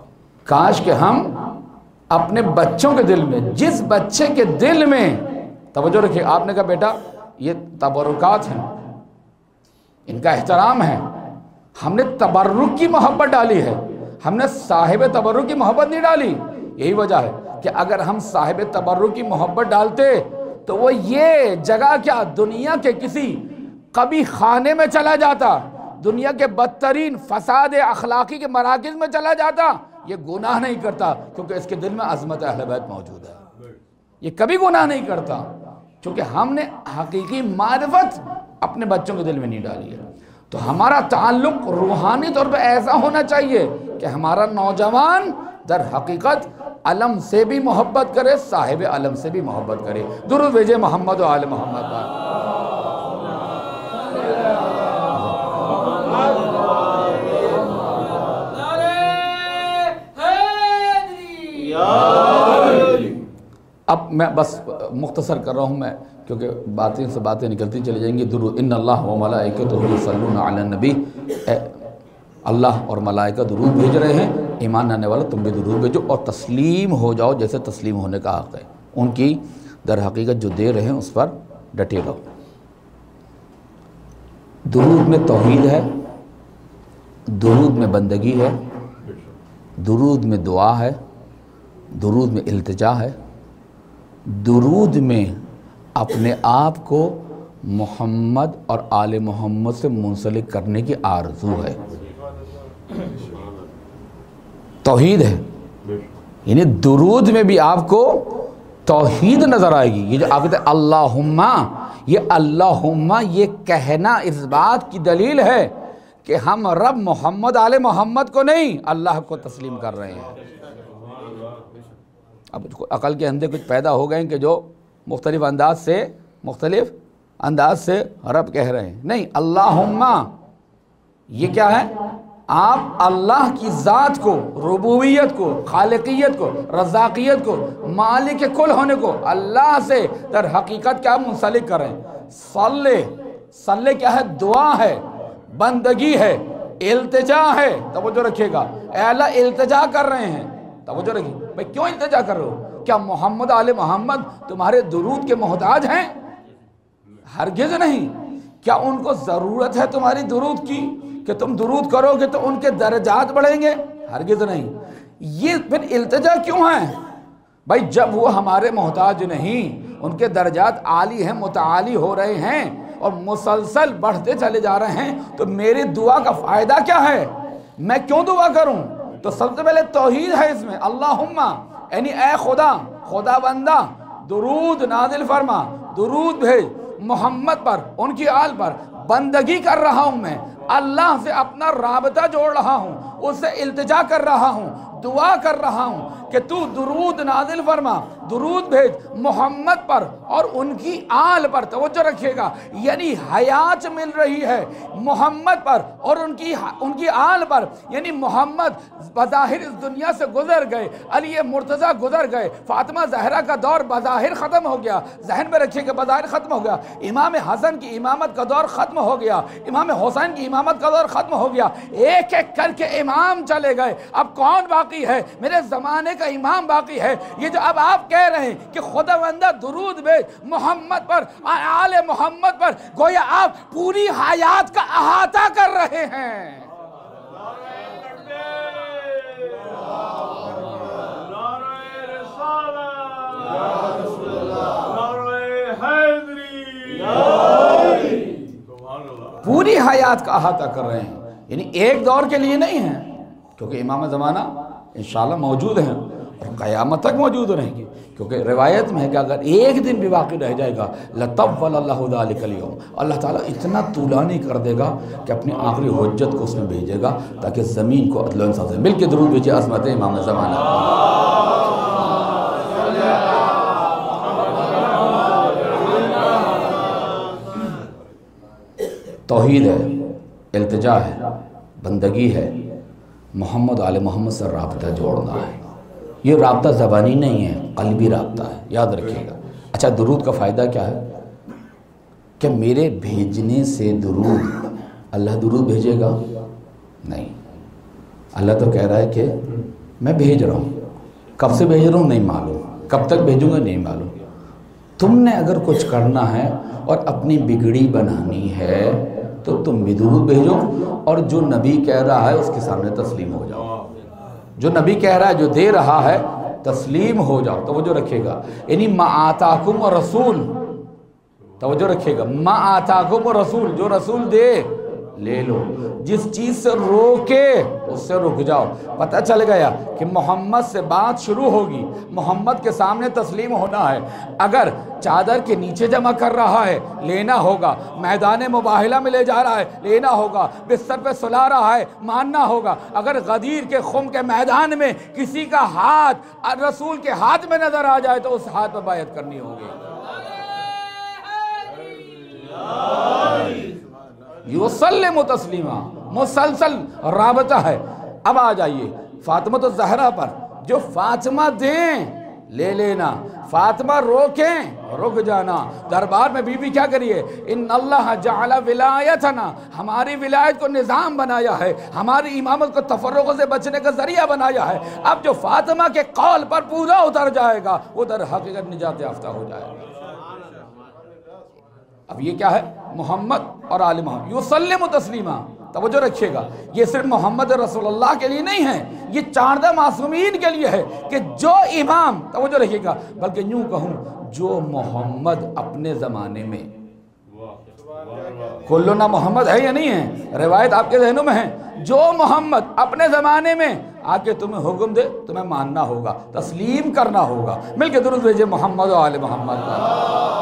S1: کاش کہ ہم اپنے بچوں کے دل میں، جس بچے کے دل میں، توجہ رکھیے، آپ نے کہا بیٹا یہ تبرکات ہیں، ان کا احترام ہے، ہم نے تبرک کی محبت ڈالی ہے، ہم نے صاحب تبرک کی محبت نہیں ڈالی. یہی وجہ ہے کہ اگر ہم صاحب تبرک کی محبت ڈالتے تو وہ یہ جگہ کیا دنیا کے کسی کبھی خانے میں چلا جاتا، دنیا کے بدترین فساد اخلاقی کے مراکز میں چلا جاتا. یہ گناہ نہیں کرتا کیونکہ اس کے دل میں عظمت اہل بیت موجود ہے. یہ کبھی گناہ نہیں کرتا کیونکہ ہم نے حقیقی معرفت اپنے بچوں کے دل میں نہیں ڈالی ہے. تو ہمارا تعلق روحانی طور پہ ایسا ہونا چاہیے کہ ہمارا نوجوان در حقیقت علم سے بھی محبت کرے، صاحب علم سے بھی محبت کرے. درود بھیجے محمد و آل محمد پر. اب میں بس مختصر کر رہا ہوں میں، کیونکہ باتیں سے باتیں نکلتی چلی جائیں گی. درود ان اللہ و ملائکتہ یصلون علی النبی، اللہ اور ملائکہ درود بھیج رہے ہیں، ایمان لانے والا تم بھی درود بھیجو اور تسلیم ہو جاؤ جیسے تسلیم ہونے کا حق ہے. ان کی در حقیقت جو دے رہے ہیں اس پر ڈٹے رہو. درود میں توحید ہے، درود میں بندگی ہے، درود میں دعا ہے، درود میں التجا ہے، درود میں اپنے آپ کو محمد اور آل محمد سے منسلک کرنے کی آرزو ہے. توحید ہے، یعنی درود میں بھی آپ کو توحید نظر آئے گی. یہ جو آپ کہتے ہیں اللہم، یہ اللہم یہ کہنا اس بات کی دلیل ہے کہ ہم رب محمد آل محمد کو نہیں اللہ کو تسلیم کر رہے ہیں. اب عقل کے اندھے کچھ پیدا ہو گئے کہ جو مختلف انداز سے مختلف انداز سے رب کہہ رہے ہیں. نہیں، اللہم یہ کیا ہے؟ آپ اللہ کی ذات کو، ربوبیت کو، خالقیت کو، رزاقیت کو، مالک کل ہونے کو اللہ سے در حقیقت کیا منسلک کریں. صلی صلی کیا ہے؟ دعا ہے، بندگی ہے، التجا ہے. توجہ رکھیے گا، اے اللہ التجا کر رہے ہیں. توجہ رکھیے بھائی، کیوں التجا کر رہے ہو؟ کیا محمد آل محمد تمہارے درود کے محتاج ہیں؟ ہرگز نہیں. کیا ان کو ضرورت ہے تمہاری درود کی کہ تم درود کرو گے تو ان کے درجات بڑھیں گے؟ ہرگز نہیں. یہ پھر التجا کیوں ہے بھائی؟ جب وہ ہمارے محتاج نہیں، ان کے درجات عالی ہیں، متعالی ہو رہے ہیں اور مسلسل بڑھتے چلے جا رہے ہیں، تو میری دعا کا فائدہ کیا ہے؟ میں کیوں دعا کروں؟ تو سب سے پہلے توحید ہے اس میں. اللہم یعنی اے خدا، خدا بندہ درود نازل فرما، درود بھیج محمد پر، ان کی آل پر. بندگی کر رہا ہوں میں، اللہ سے اپنا رابطہ جوڑ رہا ہوں، اس سے التجا کر رہا ہوں، دعا کر رہا ہوں کہ تو درود نازل فرما، درود بھیج محمد پر اور ان کی آل پر. توجہ رکھیے گا، یعنی حیات مل رہی ہے محمد پر اور ان کی ان کی آل پر. یعنی محمد بظاہر اس دنیا سے گزر گئے، علی مرتضیٰ گزر گئے، فاطمہ زہرا کا دور بظاہر ختم ہو گیا. ذہن میں رکھیے کہ بظاہر ختم ہو گیا. امام حسن کی امامت کا دور ختم ہو گیا، امام حسین کی امامت کا دور ختم ہو گیا. ایک ایک کر کے امام چلے گئے. اب کون باقی ہے؟ میرے زمانے کا امام باقی ہے. یہ جو اب آپ کہہ رہے ہیں کہ خدا بندہ درود بھیج محمد پر، آل محمد پر، گویا آپ پوری حیات کا احاطہ کر رہے ہیں. پوری حیات کا احاطہ کر رہے ہیں، یعنی ایک دور کے لیے نہیں ہیں، کیونکہ امام زمانہ انشاءاللہ موجود ہیں اور قیامت تک موجود رہیں گے. کیونکہ روایت میں ہے کہ اگر ایک دن بھی باقی رہ جائے گا لَطَوَّلَ اللَّهُ ذَلِكَ الْيَوْمَ، اللہ تعالیٰ اتنا طولانی کر دے گا کہ اپنی آخری حجت کو اس میں بھیجے گا تاکہ زمین کو عدل و انصاف سے. مل کے درود بھیجئے عظمت امام زمانہ. توحید ہے، التجا ہے، بندگی ہے، محمد آل محمد سے رابطہ جوڑنا ہے. یہ رابطہ زبانی نہیں ہے، قلبی رابطہ ہے، یاد رکھیے گا. اچھا، درود کا فائدہ کیا ہے؟ کہ میرے بھیجنے سے درود اللہ درود بھیجے گا؟ نہیں. اللہ تو کہہ رہا ہے کہ میں بھیج رہا ہوں، کب سے بھیج رہا ہوں نہیں معلوم، کب تک بھیجوں گا نہیں معلوم، تم نے اگر کچھ کرنا ہے اور اپنی بگڑی بنانی ہے تو تم بھی درود بھیجو، اور جو نبی کہہ رہا ہے اس کے سامنے تسلیم ہو جاؤ، جو نبی کہہ رہا ہے، جو دے رہا ہے تسلیم ہو جاؤ۔ توجہ رکھے گا، یعنی ما آتاکم و رسول، توجہ رکھے گا، ما آتاکم و رسول، جو رسول دے لے لو، جس چیز سے روکے اس سے رک جاؤ۔ پتہ چل گیا کہ محمد سے بات شروع ہوگی، محمد کے سامنے تسلیم ہونا ہے۔ اگر چادر کے نیچے جمع کر رہا ہے لینا ہوگا، میدان مباہلہ میں لے جا رہا ہے لینا ہوگا، بستر پہ سلا رہا ہے ماننا ہوگا۔ اگر غدیر کے خم کے میدان میں کسی کا ہاتھ رسول کے ہاتھ میں نظر آ جائے تو اس ہاتھ پہ بیعت کرنی ہوگی۔ یسلم تسلیما، مسلسل رابطہ ہے۔ اب آ جائیے فاطمہ الزہرا پر، جو فاطمہ دیں لے لینا، فاطمہ روکیں رک جانا۔ دربار میں بی بی کیا کریے، ان اللہ جعل ولایتنا، ہماری ولایت کو نظام بنایا ہے، ہماری امامت کو تفرقوں سے بچنے کا ذریعہ بنایا ہے۔ اب جو فاطمہ کے قول پر پورا اتر جائے گا وہ در حقیقت نجات یافتہ ہو جائے گا۔ اب یہ کیا ہے، محمد اور آل محمد یسلم تسلیما۔ توجہ رکھیے گا، یہ صرف محمد رسول اللہ کے لیے نہیں ہے، یہ چاردہ معصومین کے لیے ہے کہ جو امام، توجہ رکھیے گا، بلکہ یوں کہوں جو محمد اپنے زمانے میں، کلنا محمد ہے یا نہیں ہے، روایت آپ کے ذہنوں میں ہے، جو محمد اپنے زمانے میں آ کے تمہیں حکم دے تمہیں ماننا ہوگا، تسلیم کرنا ہوگا۔ مل کے درود بھیجئے محمد و آل محمد پر۔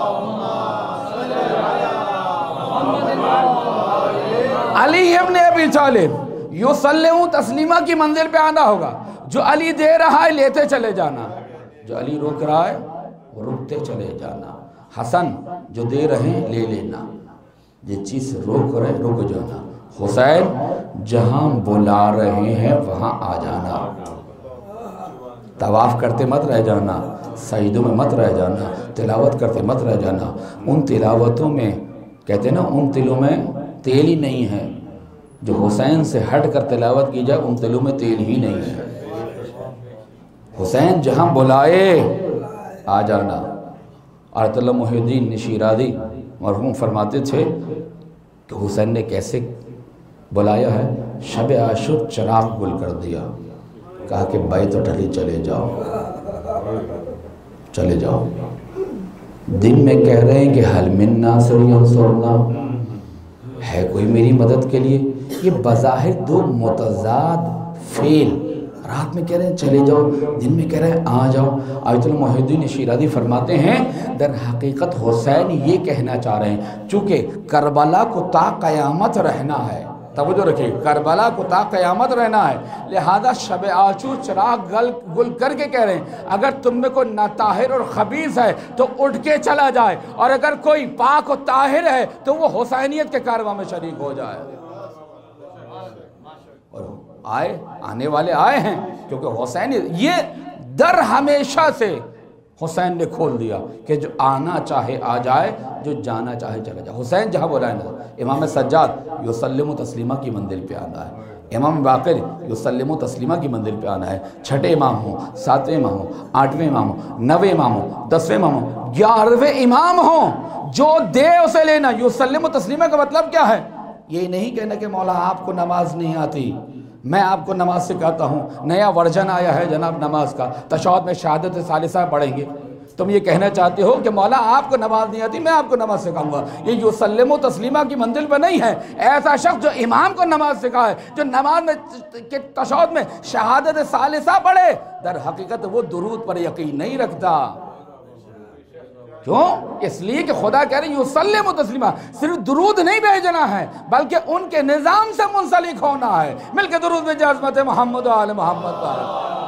S1: علی ابن ابی طالب، یسلم تسلیمہ کی منزل پہ آنا ہوگا۔ جو علی دے رہا ہے لیتے چلے جانا، جو علی روک رہا ہے وہ رکتے چلے جانا۔ حسن جو دے رہے ہیں لے لینا، جس چیز سے روک رہے رک جانا۔ حسین جہاں بلا رہے ہیں وہاں آ جانا، طواف کرتے مت رہ جانا، سجدوں میں مت رہ جانا، تلاوت کرتے مت رہ جانا۔ ان تلاوتوں میں کہتے ہیں نا، ان تلوں میں تیل ہی نہیں ہے، جو حسین سے ہٹ کر تلاوت کی جائے ان تلوں میں تیل ہی نہیں ہے۔ حسین جہاں بلائے آ جانا۔ آیت اللہ محی الدین شیرازی مرحوم فرماتے تھے کہ حسین نے کیسے بلایا ہے، شب عاشور چراغ گل کر دیا، کہا کہ بیت ٹھلی چلے جاؤ، چلے جاؤ۔ دن میں کہہ رہے ہیں کہ حل من ناصر ینصرنا، ہے کوئی میری مدد کے لیے؟ یہ بظاہر دو متضاد فعل، رات میں کہہ رہے ہیں چلے جاؤ، دن میں کہہ رہے ہیں آ جاؤ۔ آیت اللہ محی الدین شیرازی فرماتے ہیں در حقیقت حسین یہ کہنا چاہ رہے ہیں چونکہ کربلا کو تا قیامت رہنا ہے، توجہ رکھیں، کربلا کو تا قیامت رہنا ہے، لہذا شب عاشور چراغ گل گل کر کے کہہ رہے ہیں اگر تم میں کوئی ناطاہر اور خبیث ہے تو اٹھ کے چلا جائے، اور اگر کوئی پاک و طاہر ہے تو وہ حسینیت کے کارواں میں شریک ہو جائے۔ اور آئے آنے والے آئے ہیں، کیونکہ حسین یہ در ہمیشہ سے حسین نے کھول دیا کہ جو آنا چاہے آ جائے، جو جانا چاہے چلا جائے۔ حسین جہاں بلائے نظر، امام سجاد یسلم تسلیمہ کی منزل پہ آنا ہے، امام باقر یسلم تسلیمہ کی منزل پہ آنا ہے۔ چھٹے امام ہوں، ساتویں امام ہوں، آٹھویں امام ہوں، نویں امام ہوں، دسویں امام ہوں، گیارہویں امام ہوں، جو دے اسے لینا۔ یسلم تسلیمہ کا مطلب کیا ہے؟ یہ نہیں کہنا کہ مولا آپ کو نماز نہیں آتی، میں آپ کو نماز سکھاتا ہوں، نیا ورژن آیا ہے جناب نماز کا، تشہد میں شہادت ثالثہ پڑھیں گے، تم یہ کہنا چاہتے ہو کہ مولا آپ کو نماز نہیں آتی، میں آپ کو نماز سکھاؤں گا۔ یہ یسلم و تسلیمہ کی منزل پہ نہیں ہے۔ ایسا شخص جو امام کو نماز سکھائے، جو نماز میں تشہد میں شہادت ثالثہ پڑھے، در حقیقت وہ درود پر یقین نہیں رکھتا۔ کیوں؟ اس لیے کہ خدا کہہ رہے ہیں یسلم و تسلیمہ، صرف درود نہیں بھیجنا ہے بلکہ ان کے نظام سے منسلک ہونا ہے۔ مل کے درود بھیجئے عظمت محمد و آل محمد پر۔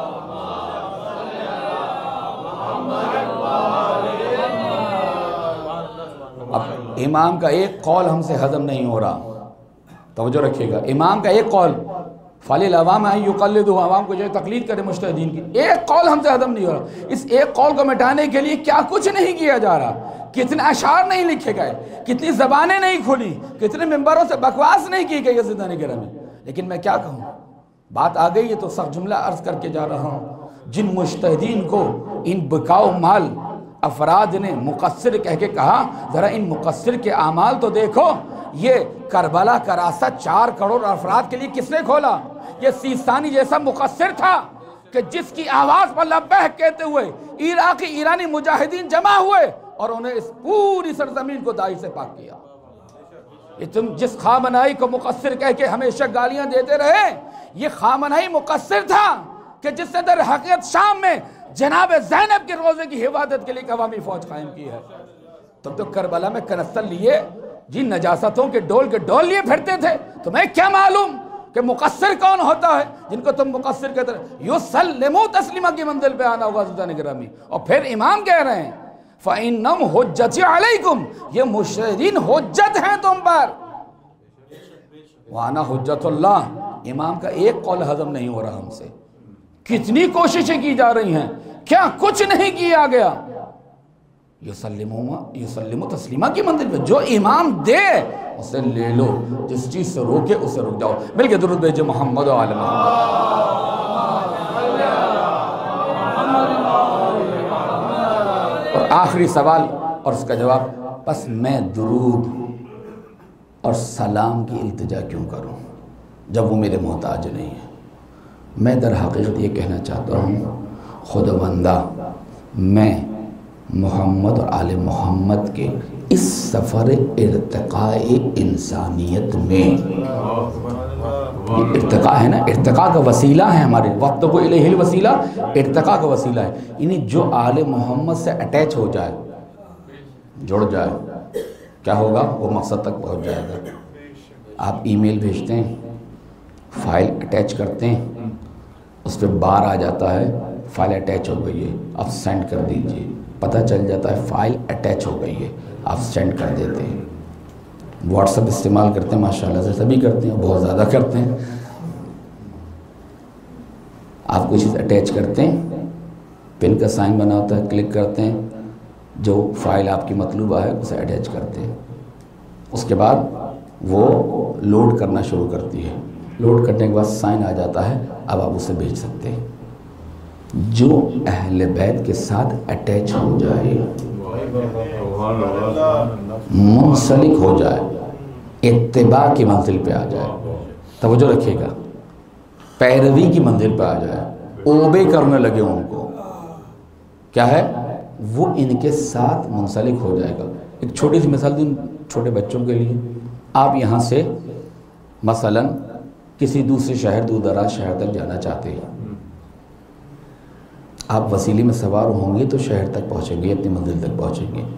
S1: اب امام کا ایک قول ہم سے ہضم نہیں ہو رہا، توجہ رکھیے گا، امام کا ایک قول فَلِلْعَوَامِ أَن يُقَلِّدُوا، عوام کو جو تقلید کرے مجتہدین کی، ایک قول ہم سے ہضم نہیں ہو رہا۔ اس ایک قول کو مٹانے کے لیے کیا کچھ نہیں کیا جا رہا، کتنے اشعار نہیں لکھے گئے، کتنی زبانیں نہیں کھلی، کتنے ممبروں سے بکواس نہیں کی گئی زندانی گرہ میں، لیکن میں کیا کہوں، بات آ گئی ہے تو سخت جملہ عرض کر کے جا رہا ہوں، جن مجتہدین کو ان بکاؤ مال افراد نے مقصر کہہ کے کہا، ذرا ان مقصر کے اعمال تو دیکھو۔ یہ کربلا کا راستہ چار کروڑ افراد کے لیے کس نے کھولا؟ یہ سیستانی جیسا مقصر تھا کہ جس کی آواز پر لبیک کہتے ہوئے عراقی ایرانی مجاہدین جمع ہوئے اور انہیں اس پوری سرزمین کو داعش سے پاک کیا۔ یہ تم جس خامنائی کو مقصر کہہ کے ہمیشہ گالیاں دیتے رہے، یہ خامنائی مقصر تھا کہ جس نے در حقیقت شام میں جناب زینب کے روزے کی حفاظت کے لیے ایک عوامی فوج قائم کی ہے۔ تم تو کربلا میں کنستر لیے جی نجاستوں کے ڈول کے ڈول لیے پھرتے تھے، تمہیں کیا معلوم کہ مقصر کون ہوتا ہے جن کو تم مقصر کہتے ہیں؟ یسلموا تسلیمہ کی منزل پہ آنا ہوگا عزیزان گرامی۔ اور پھر امام کہہ رہے ہیں فَإِنَّمْ حُجَّتِ عَلَيْكُمْ، یہ مشرکین حجت ہیں تم پر۔ وَأَنَا حُجَّتُ اللَّهِ، امام کا ایک قول ہضم نہیں ہو رہا ہم سے، کتنی کوششیں کی جا رہی ہیں، کیا کچھ نہیں کیا گیا؟ یسلموا تسلیمہ کی منزل پہ جو امام دے اسے لے لو، جس چیز سے روکے اسے رک جاؤ۔ مل کے درود بھیجے محمد و آل محمد۔ اور آخری سوال اور اس کا جواب، بس میں درود اور سلام کی التجا کیوں کروں جب وہ میرے محتاج نہیں ہے؟ میں در حقیقت یہ کہنا چاہتا ہوں، خداوندہ میں محمد اور آل محمد کے اس سفر ارتقاء انسانیت میں، ارتقاء ہے نا، ارتقاء کا وسیلہ ہے ہمارے وقت کو الیہ الوسیلہ، ارتقاء کا وسیلہ ہے، یعنی جو آل محمد سے اٹیچ ہو جائے، جڑ جائے، کیا ہوگا؟ وہ مقصد تک پہنچ جائے گا۔ آپ ای میل بھیجتے ہیں، فائل اٹیچ کرتے ہیں، اس پہ بار آ جاتا ہے فائل اٹیچ ہو گئی ہے، آپ سینڈ کر دیجئے، پتہ چل جاتا ہے فائل اٹیچ ہو گئی ہے، آپ سینڈ کر دیتے ہیں۔ واٹس اپ استعمال کرتے ہیں، ماشاءاللہ سے سبھی کرتے ہیں، بہت زیادہ کرتے ہیں۔ آپ کوئی چیز اٹیچ کرتے ہیں، پن کا سائن بنا ہوتا ہے، کلک کرتے ہیں، جو فائل آپ کی مطلوبہ ہے اسے اٹیچ کرتے ہیں، اس کے بعد وہ لوڈ کرنا شروع کرتی ہے، لوڈ کرنے کے بعد سائن آ جاتا ہے، اب آپ اسے بھیج سکتے ہیں۔ جو اہل بیت کے ساتھ اٹیچ ہو جائے، منسلک ہو جائے، اتباع کی منزل پہ آ جائے، توجہ رکھیے گا، پیروی کی منزل پہ آ جائے، اوبے کرنے لگے ان کو، کیا ہے وہ ان کے ساتھ منسلک ہو جائے گا۔ ایک چھوٹی سی مثال دوں چھوٹے بچوں کے لیے، آپ یہاں سے مثلاً کسی دوسرے شہر، دور دراز شہر تک جانا چاہتے ہیں، آپ وسیلے میں سوار ہوں گے تو شہر تک پہنچیں گے، اپنی منزل تک پہنچیں گے۔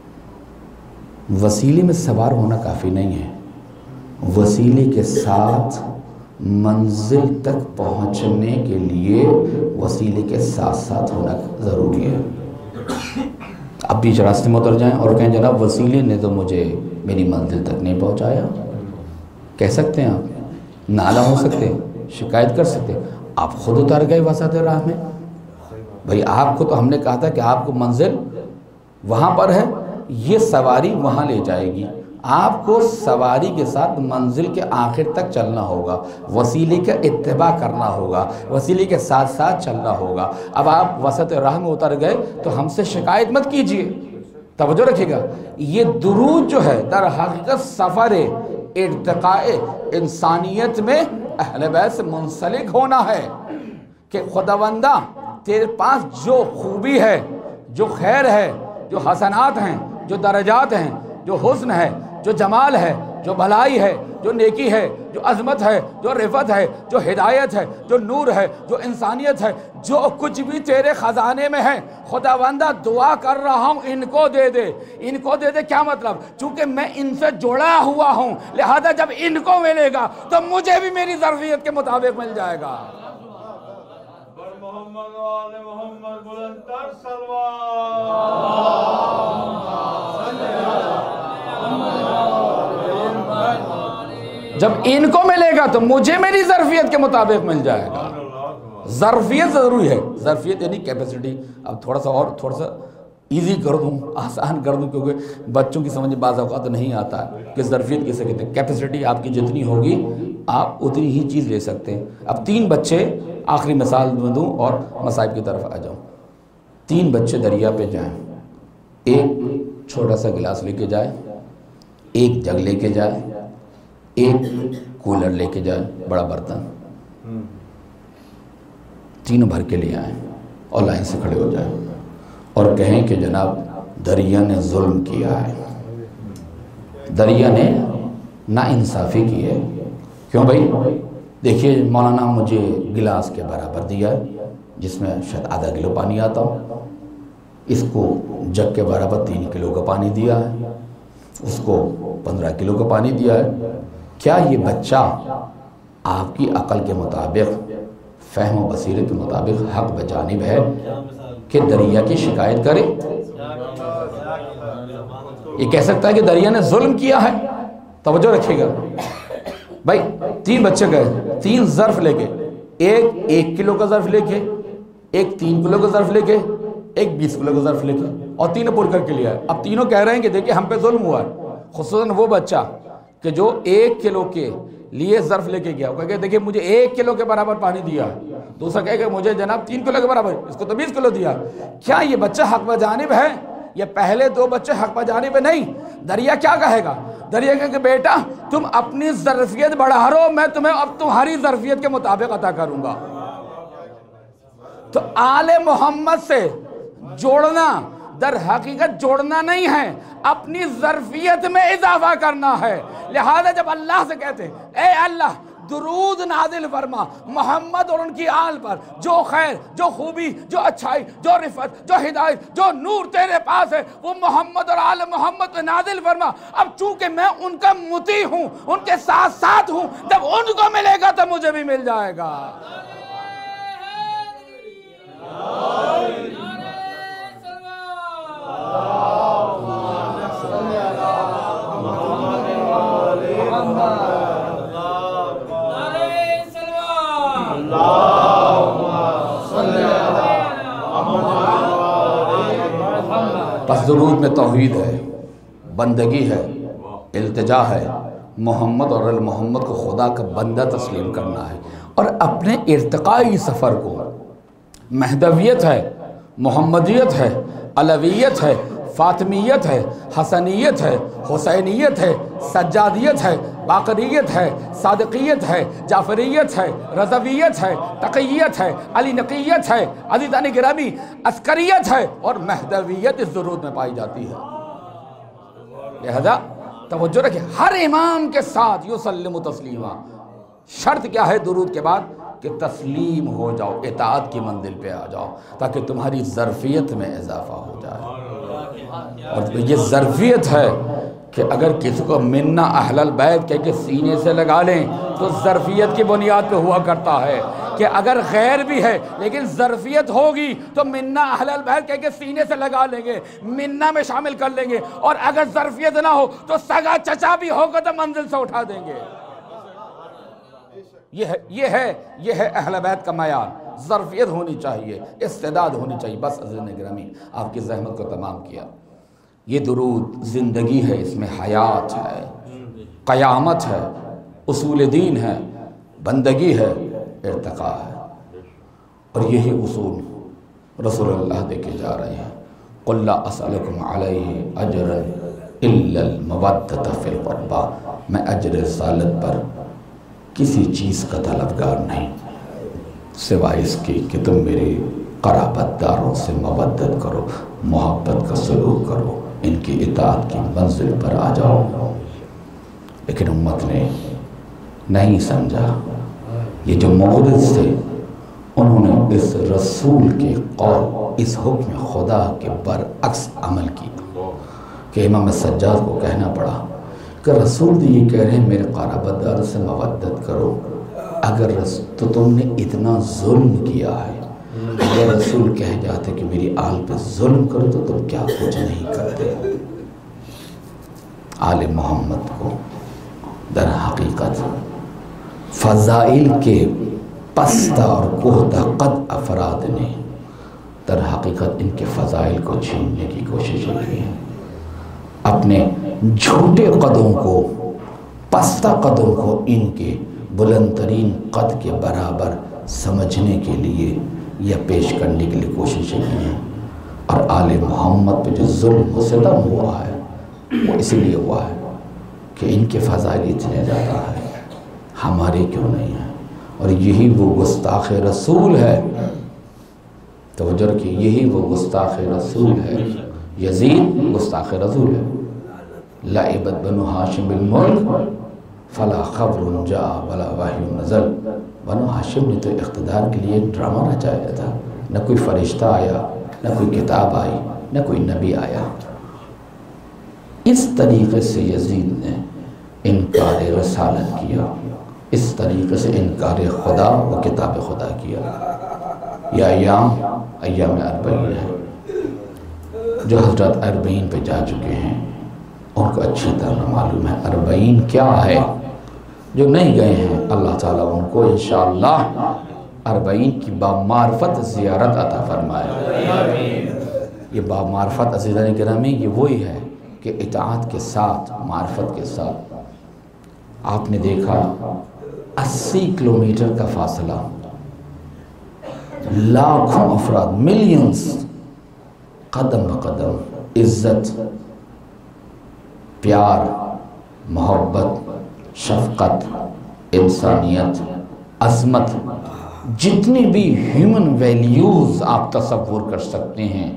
S1: وسیلے میں سوار ہونا کافی نہیں ہے، وسیلے کے ساتھ منزل تک پہنچنے کے لیے وسیلے کے ساتھ ساتھ ہونا ضروری ہے۔ آپ بیچ راستے میں اتر جائیں اور کہیں جناب وسیلے نے تو مجھے میری منزل تک نہیں پہنچایا، کہہ سکتے ہیں آپ، نالا ہو سکتے، شکایت کر سکتے، آپ خود اتر گئے وسط راہ میں۔ بھئی آپ کو تو ہم نے کہا تھا کہ آپ کو منزل وہاں پر ہے، یہ سواری وہاں لے جائے گی، آپ کو سواری کے ساتھ منزل کے آخر تک چلنا ہوگا، وسیلے کا اتباع کرنا ہوگا، وسیلے کے ساتھ ساتھ چلنا ہوگا۔ اب آپ وسط راہ میں اتر گئے تو ہم سے شکایت مت کیجئے، توجہ رکھیے گا۔ یہ درود جو ہے در حقیقت سفر ارتقاء انسانیت میں اہل بیت سے منسلک ہونا ہے کہ خداوندہ تیرے پاس جو خوبی ہے، جو خیر ہے، جو حسنات ہیں، جو درجات ہیں، جو حسن ہے، جو جمال ہے، جو بھلائی ہے، جو نیکی ہے، جو عظمت ہے، جو رفعت ہے، جو ہدایت ہے، جو نور ہے، جو انسانیت ہے، جو کچھ بھی تیرے خزانے میں ہے، خداوندہ دعا کر رہا ہوں ان کو دے دے۔ ان کو دے دے کیا مطلب؟ چونکہ میں ان سے جڑا ہوا ہوں، لہذا جب ان کو ملے گا تو مجھے بھی میری ظرفیت کے مطابق مل جائے گا۔
S2: محمد و آل محمد بلندتر سلوات۔
S1: جب ان کو ملے گا تو مجھے میری ظرفیت کے مطابق مل جائے گا۔ ظرفیت ضروری ہے، ظرفیت یعنی کیپیسٹی۔ اب تھوڑا سا اور تھوڑا سا ایزی کر دوں، آسان کر دوں، کیونکہ بچوں کی سمجھ بعض اوقات نہیں آتا کہ ظرفیت کسے کہتے ہیں۔ کیپیسٹی آپ کی جتنی ہوگی آپ اتنی ہی چیز لے سکتے ہیں۔ اب تین بچے، آخری مثال میں دوں اور مصائب کی طرف آ جاؤں۔ تین بچے دریا پہ جائیں، ایک چھوٹا سا گلاس لے کے جائے، ایک جگ لے کے جائے، ایک کولر لے کے جائے، بڑا برتن، تینوں بھر کے لے آئیں اور لائن سے کھڑے ہو جائیں اور کہیں کہ جناب دریا نے ظلم کیا ہے، دریا نے ناانصافی کی ہے۔ کیوں بھائی؟ دیکھیے مولانا مجھے گلاس کے برابر دیا ہے جس میں شاید آدھا کلو پانی آتا ہو، اس کو جگ کے برابر تین کلو کا پانی دیا ہے، اس کو پندرہ کلو کا پانی دیا ہے۔ کیا یہ بچہ آپ کی عقل کے مطابق، فہم و بصیرت کے مطابق حق بجانب ہے کہ دریا کی شکایت کرے؟ یہ کہہ سکتا ہے کہ دریا نے ظلم کیا ہے؟ توجہ رکھیے گا بھائی، تین بچے گئے، تین ظرف لے کے، ایک ایک کلو کا ظرف لے کے، ایک تین کلو کا ظرف لے کے، ایک بیس کلو کا ظرف لے کے، اور تینوں پور کر کے لیا ہے۔ اب تینوں کہہ رہے ہیں کہ دیکھیں ہم پہ ظلم ہوا ہے، خصوصاً وہ بچہ کہ جو ایک کلو کے لیے ظرف لے کے گیا، وہ کہے دیکھیں مجھے ایک کلو کے برابر پانی دیا، دوسرا کہے کہ مجھے جناب تین کلو کے برابر، اس کو تو بیس کلو دیا۔ کیا یہ بچہ حق بجانب ہے؟ یہ پہلے دو بچے حق بجانب ہے؟ نہیں۔ دریا کیا کہے گا؟ دریا کہے کہ بیٹا تم اپنی ظرفیت بڑھا رہو، میں تمہیں اب تمہاری ظرفیت کے مطابق عطا کروں گا۔ تو آل محمد سے جوڑنا در حقیقت جوڑنا نہیں ہے، اپنی ظرفیت میں اضافہ کرنا ہے۔ لہذا جب اللہ سے کہتے ہیں اے اللہ درود نازل فرما محمد اور ان کی آل پر، جو خیر، جو خوبی، جو اچھائی، جو رفعت، جو ہدایت، جو نور تیرے پاس ہے وہ محمد اور آل محمد پہ نازل فرما۔ اب چونکہ میں ان کا مطیع ہوں، ان کے ساتھ ساتھ ہوں، جب ان کو ملے گا تو مجھے بھی مل جائے گا۔ پس درود میں توحید ہے، بندگی ہے، التجا ہے، محمد اور المحمد کو خدا کا بندہ تسلیم کرنا ہے، اور اپنے ارتقائی سفر کو مہدویت ہے، محمدیت ہے، علویت ہے، فاطمیت ہے، حسنیت ہے، حسینیت ہے، سجادیت ہے، باقریت ہے، صادقیت ہے، جعفریت ہے، رضویت ہے، تقیت ہے، علی نقیت ہے، عزیزان گرامی عسکریت ہے، اور مہدویت اس درود میں پائی جاتی ہے۔ لہذا توجہ رکھیں، ہر امام کے ساتھ یسلم تسلیما، شرط کیا ہے درود کے بعد؟ کہ تسلیم ہو جاؤ، اطاعت کی منزل پہ آ جاؤ، تاکہ تمہاری ظرفیت میں اضافہ ہو جائے۔ اور یہ ظرفیت ہے کہ اگر کسی کو منا اہل البیت کہہ کے سینے سے لگا لیں تو ظرفیت کی بنیاد پہ ہوا کرتا ہے، کہ اگر غیر بھی ہے لیکن ظرفیت ہوگی تو منا اہل البیت کہہ کے سینے سے لگا لیں گے، منا میں شامل کر لیں گے، اور اگر ظرفیت نہ ہو تو سگا چچا بھی ہوگا تو منزل سے اٹھا دیں گے۔ یہ ہے یہ ہے یہ ہے اہل بیت کا معیار، ظرفیت ہونی چاہیے، استعداد ہونی چاہیے۔ بس عزیزان گرامی آپ کی زحمت کو تمام کیا۔ یہ درود زندگی ہے، اس میں حیات ہے، قیامت ہے، اصول دین ہے، بندگی ہے، ارتقاء ہے، اور یہی اصول رسول اللہ دے کے جا رہے ہیں۔ قُلْ لَا أَسْأَلُكُمْ عَلَيْهِ أَجْرًا إِلَّا الْمَوَدَّةَ فِي الْقُرْبَى، میں اجر رسالت پر کسی چیز کا طلبگار نہیں سوائے اس کی کہ تم میرے قرابت داروں سے مودت کرو، محبت کا سلوک کرو، ان کی اطاعت کی منزل پر آ جاؤ۔ لیکن امت نے نہیں سمجھا، یہ جو مغرض تھے انہوں نے اس رسول کے قول، اس حکم خدا کے برعکس عمل کیا، کہ امام سجاد کو کہنا پڑا کہ رسول دی یہ کہہ رہے ہیں میرے قرابت دار سے مودت کرو، اگر تو تم نے اتنا ظلم کیا ہے، اگر رسول کہہ جاتے کہ میری آل پہ ظلم کرو تو تم کیا کچھ نہیں کرتے۔ آل محمد کو در حقیقت فضائل کے پستہ اور کوہتہ قد افراد نے در حقیقت ان کے فضائل کو چھیننے کی کوششیں کی ہیں، اپنے جھوٹے قدوں کو، پستہ قدوں کو ان کے بلند ترین قد کے برابر سمجھنے کے لیے یا پیش کرنے کے لیے کوششیں کی ہیں۔ اور آل محمد پہ جو ظلم و ستم ہوا ہے وہ اس لیے ہوا ہے کہ ان کے فضائل اتنے زیادہ ہیں، ہمارے کیوں نہیں ہیں؟ اور یہی وہ گستاخ رسول ہے، توجہ رکھیے، یہی وہ گستاخ رسول ہے، یزید گستاخ رسول ہے۔ لعبت بنو ہاشم الملک فلا خبر جاء ولا وحی نزل، بنو ہاشم نے تو اقتدار کے لیے ایک ڈرامہ رچایا تھا، نہ کوئی فرشتہ آیا، نہ کوئی کتاب آئی، نہ کوئی نبی آیا۔ اس طریقے سے یزید نے انکار رسالت کیا، اس طریقے سے انکار خدا و کتاب خدا کیا۔ یہ ایام ایام اربعین ہے، جو حضرت اربعین پہ جا چکے ہیں ان کو اچھی طرح معلوم ہے اربعین کیا ہے۔ جو نہیں گئے ہیں اللہ تعالیٰ ان کو انشاءاللہ اربعین کی بامعرفت زیارت عطا فرمائے۔ یہ بامعرفت عزیزان گرامی یہ وہی ہے کہ اطاعت کے ساتھ، معرفت کے ساتھ۔ آپ نے دیکھا اسی کلومیٹر کا فاصلہ، لاکھوں افراد، ملینز، قدم بقدم عزت، پیار، محبت، شفقت، انسانیت، عظمت، جتنی بھی ہیومن ویلیوز آپ تصور کر سکتے ہیں،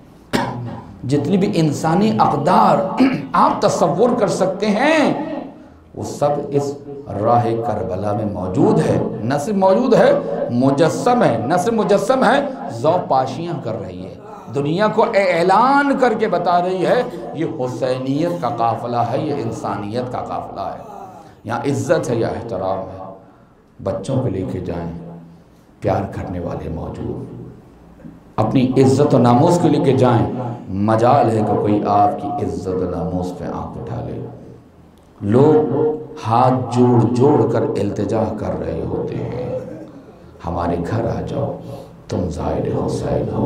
S1: جتنی بھی انسانی اقدار آپ تصور کر سکتے ہیں، وہ سب اس راہ کربلا میں موجود ہے۔ نہ صرف موجود ہے، مجسم ہے، نہ صرف مجسم ہے، ذو پاشیاں کر رہی ہے، دنیا کو اعلان کر کے بتا رہی ہے یہ حسینیت کا قافلہ ہے، یہ انسانیت کا قافلہ ہے، یہاں عزت ہے یا احترام ہے۔ بچوں کو لے کے جائیں، پیار کرنے والے موجود، اپنی عزت و ناموس کو لے کے جائیں، مجال ہے کہ کوئی آپ کی عزت و ناموس پہ آنکھ اٹھا لے۔ لوگ ہاتھ جوڑ جوڑ کر التجا کر رہے ہوتے ہیں، ہمارے گھر آ جاؤ، تم زائر حسین ہو،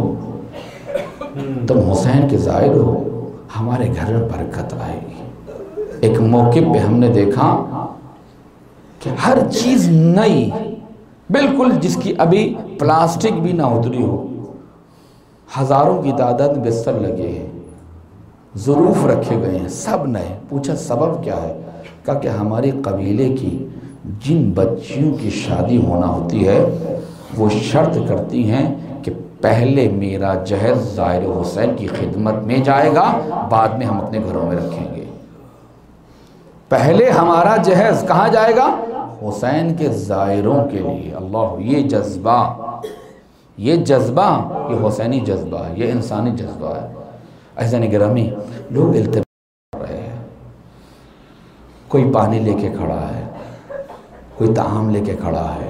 S1: تم حسین کے زائر ہو، ہمارے گھر میں برکت آئے گی۔ ایک موقع پہ ہم نے دیکھا کہ ہر چیز نئی، بالکل جس کی ابھی پلاسٹک بھی نہ اتری ہو، ہزاروں کی تعداد میں بستر لگے ہیں، ظروف رکھے گئے ہیں، سب نئے۔ پوچھا سبب کیا ہے؟ کہا کہ ہمارے قبیلے کی جن بچیوں کی شادی ہونا ہوتی ہے وہ شرط کرتی ہیں کہ پہلے میرا جہیز زائر حسین کی خدمت میں جائے گا، بعد میں ہم اپنے گھروں میں رکھیں گے۔ پہلے ہمارا جہیز کہاں جائے گا؟ حسین کے زائروں کے لیے۔ اللہ، یہ جذبہ، یہ جذبہ، یہ حسینی جذبہ ہے، یہ انسانی جذبہ ہے۔ عزیزان گرامی، لوگ التجا کر رہے ہیں، کوئی پانی لے کے کھڑا ہے، کوئی طعام لے کے کھڑا ہے،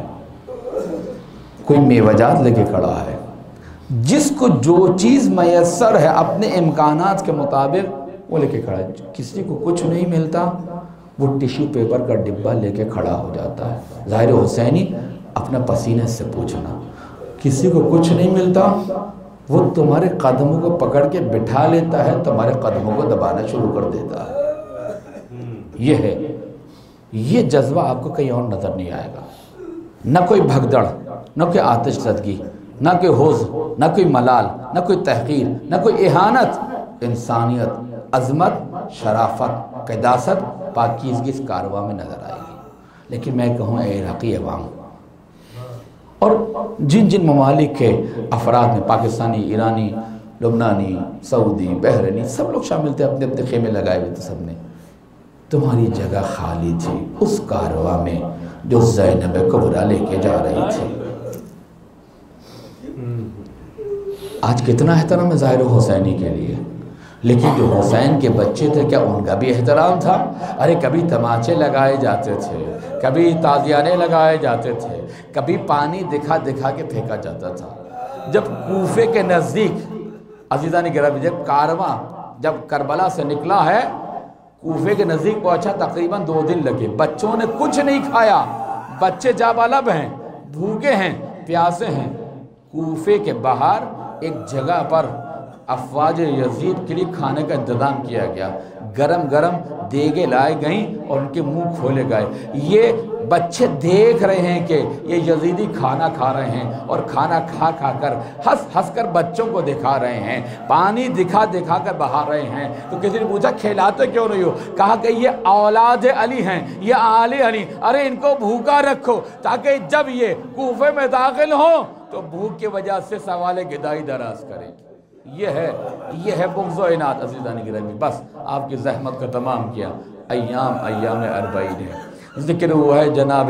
S1: کوئی میوجات لے کے کھڑا ہے، جس کو جو چیز میسر ہے اپنے امکانات کے مطابق وہ لے کے کھڑا ہے۔ کسی کو کچھ نہیں ملتا وہ ٹیشو پیپر کا ڈبہ لے کے کھڑا ہو جاتا ہے۔ ظاہر حسینی اپنا پسینے سے پوچھنا، کسی کو کچھ نہیں ملتا وہ تمہارے قدموں کو پکڑ کے بٹھا لیتا ہے، تمہارے قدموں کو دبانا شروع کر دیتا ہے۔ یہ ہے، یہ جذبہ آپ کو کہیں اور نظر نہیں آئے گا۔ نہ کوئی بھگدڑ، نہ کوئی آتش زدگی، نہ کوئی حوض، نہ کوئی ملال، نہ کوئی تحقیر، نہ کوئی اہانت، انسانیت، عظمت، شرافت، قداست، پاکیزگی اس کارواں میں نظر آئے گی۔ لیکن میں کہوں اے عراقی عوام اور جن جن ممالک کے افراد میں، پاکستانی، ایرانی، لبنانی، سعودی، بحرینی، سب لوگ شامل تھے، اپنے اپنے خیمے لگائے ہوئے تھے، سب نے، تمہاری جگہ خالی تھی اس کارواں میں جو زینب کبریٰ لے کے جا رہی تھی۔ آج کتنا احترام ہے ظاہر حسینی کے لیے، لیکن جو حسین کے بچے تھے کیا ان کا بھی احترام تھا؟ ارے کبھی تماچے لگائے جاتے تھے، کبھی تازیانے لگائے جاتے تھے، کبھی پانی دکھا دکھا کے پھینکا جاتا تھا۔ جب کوفے کے نزدیک عزیزان گرامی، جب کارواں جب کربلا سے نکلا ہے، کوفے کے نزدیک پہنچا، تقریباً دو دن لگے، بچوں نے کچھ نہیں کھایا، بچے جاب علب ہیں، بھوکے ہیں، پیاسے ہیں۔ کوفے کے باہر ایک جگہ پر افواج یزید کے لیے کھانے کا انتظام کیا گیا، گرم گرم دیگیں لائے گئیں اور ان کے منہ کھولے گئے۔ یہ بچے دیکھ رہے ہیں کہ یہ یزیدی کھانا کھا رہے ہیں، اور کھانا کھا کھا کر ہنس ہنس کر بچوں کو دکھا رہے ہیں، پانی دکھا دکھا کر بہا رہے ہیں۔ تو کسی نے پوچھا کھلاتے کیوں نہیں ہو؟ کہا کہ یہ اولاد علی ہیں، یہ آل علی، ارے ان کو بھوکا رکھو تاکہ جب یہ کوفے میں داخل ہوں تو بھوک کی وجہ سے سوال گدائی دراز کریں۔ یہ ہے یہ ہے بغض و عناد عزیزان گرامی۔ بس آپ کی زحمت کا تمام کیا، ایام ایام اربعین ہے، ذکر ہوا ہے جناب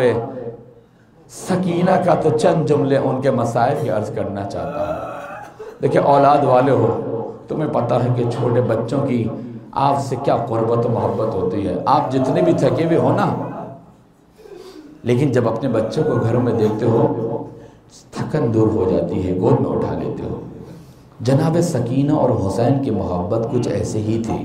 S1: سکینہ کا، تو چند جملے ان کے مسائل کی عرض کرنا چاہتا ہوں۔ دیکھیں اولاد والے ہو، تمہیں پتہ ہے کہ چھوٹے بچوں کی آپ سے کیا قربت و محبت ہوتی ہے۔ آپ جتنے بھی تھکے ہوئے ہو نا، لیکن جب اپنے بچوں کو گھروں میں دیکھتے ہو تھکن دور ہو جاتی ہے، گود میں اٹھا لیتے ہو۔ جناب سکینہ اور حسین کی محبت کچھ ایسے ہی تھی۔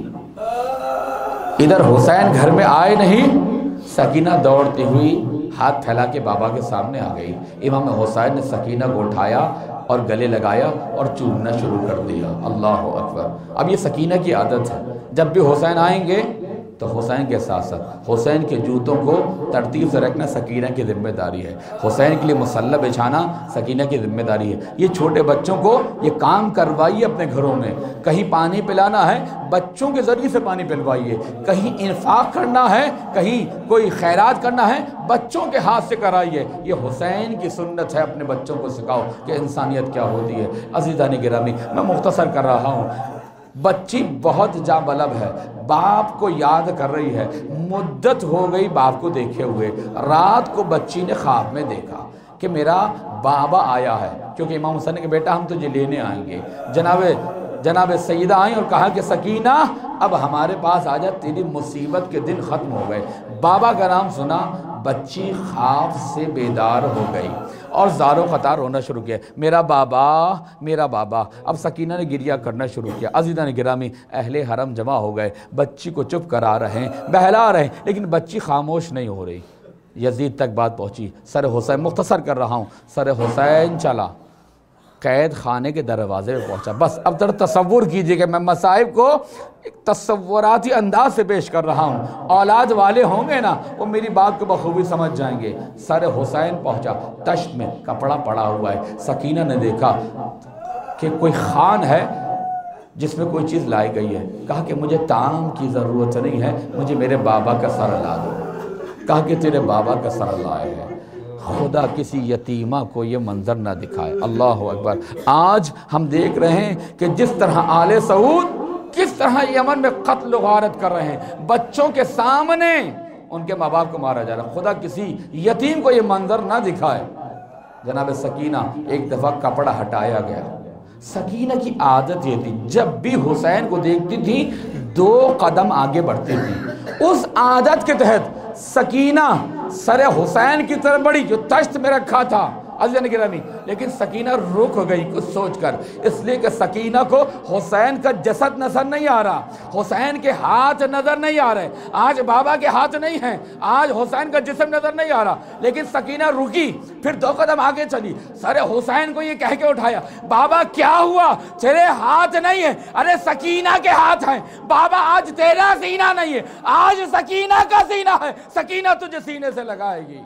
S1: ادھر حسین گھر میں آئے نہیں، سکینہ دوڑتی ہوئی ہاتھ پھیلا کے بابا کے سامنے آ گئی۔ امام حسین نے سکینہ کو اٹھایا اور گلے لگایا اور چومنا شروع کر دیا۔ اللہ اکبر۔ اب یہ سکینہ کی عادت ہے، جب بھی حسین آئیں گے تو حسین کے ساتھ ساتھ حسین کے جوتوں کو ترتیب سے رکھنا سکینہ کی ذمہ داری ہے، حسین کے لیے مسلح بچھانا سکینہ کی ذمہ داری ہے۔ یہ چھوٹے بچوں کو یہ کام کروائیے اپنے گھروں میں، کہیں پانی پلانا ہے بچوں کے ذریعے سے پانی پلوائیے، کہیں انفاق کرنا ہے، کہیں کوئی خیرات کرنا ہے بچوں کے ہاتھ سے کرائیے۔ یہ حسین کی سنت ہے، اپنے بچوں کو سکھاؤ کہ انسانیت کیا ہوتی ہے۔ عزیزان گرامی، میں مختصر کر رہا ہوں۔ بچی بہت جاں بلب ہے، باپ کو یاد کر رہی ہے، مدت ہو گئی باپ کو دیکھے ہوئے۔ رات کو بچی نے خواب میں دیکھا کہ میرا بابا آیا ہے، کیونکہ امام حسین نے کہا بیٹا ہم تجھے لینے آئیں گے۔ جناب جناب سیدہ آئیں اور کہا کہ سکینہ اب ہمارے پاس آ جا، تیری مصیبت کے دن ختم ہو گئے۔ بابا کا نام سنا، بچی خواب سے بیدار ہو گئی اور زاروں قطار رونا شروع کیا، میرا بابا میرا بابا۔ اب سکینہ نے گریہ کرنا شروع کیا۔ عزیزان گرامی، اہل حرم جمع ہو گئے، بچی کو چپ کرا رہے ہیں، بہلا رہے ہیں، لیکن بچی خاموش نہیں ہو رہی۔ یزید تک بات پہنچی، سر حسین، مختصر کر رہا ہوں، سر حسین چلا قید خانے کے دروازے میں پہنچا۔ بس اب ذرا تصور کیجئے کہ میں مصائب کو ایک تصوراتی انداز سے پیش کر رہا ہوں، اولاد والے ہوں گے نا وہ میری بات کو بخوبی سمجھ جائیں گے۔ سر حسین پہنچا، تشت میں کپڑا پڑا ہوا ہے۔ سکینہ نے دیکھا کہ کوئی خان ہے جس میں کوئی چیز لائی گئی ہے، کہا کہ مجھے تعام کی ضرورت نہیں ہے، مجھے میرے بابا کا سر لا دو۔ کہا کہ تیرے بابا کا سر لائے ہیں۔ خدا کسی یتیمہ کو یہ منظر نہ دکھائے۔ اللہ اکبر۔ آج ہم دیکھ رہے ہیں کہ جس طرح آل سعود کس طرح یمن میں قتل و غارت کر رہے ہیں، بچوں کے سامنے ان کے ماں باپ کو مارا جا رہا ہے۔ خدا کسی یتیم کو یہ منظر نہ دکھائے۔ جناب سکینہ ایک دفعہ کپڑا ہٹایا گیا۔ سکینہ کی عادت یہ تھی، جب بھی حسین کو دیکھتی تھی دو قدم آگے بڑھتی تھی۔ اس عادت کے تحت سکینہ سر حسین کی طرف بڑھی جو تشت میں رکھا تھا۔ عزیزان گرامی، لیکن سکینہ رک گئی کچھ سوچ کر، اس لیے کہ سکینہ کو حسین کا جسد نظر نہیں آ رہا، حسین کے ہاتھ نظر نہیں آ رہے، آج بابا کے ہاتھ نہیں ہیں، آج حسین کا جسم نظر نہیں آ رہا، لیکن سکینہ رکی، پھر دو قدم آگے چلی، سر حسین کو یہ کہہ کے اٹھایا، بابا کیا ہوا؟ تیرے ہاتھ نہیں ہیں؟ ارے سکینہ کے ہاتھ ہیں بابا، آج تیرا سینہ نہیں ہے، آج سکینہ کا سینہ ہے، سکینہ تجھے سینے سے لگائے گی۔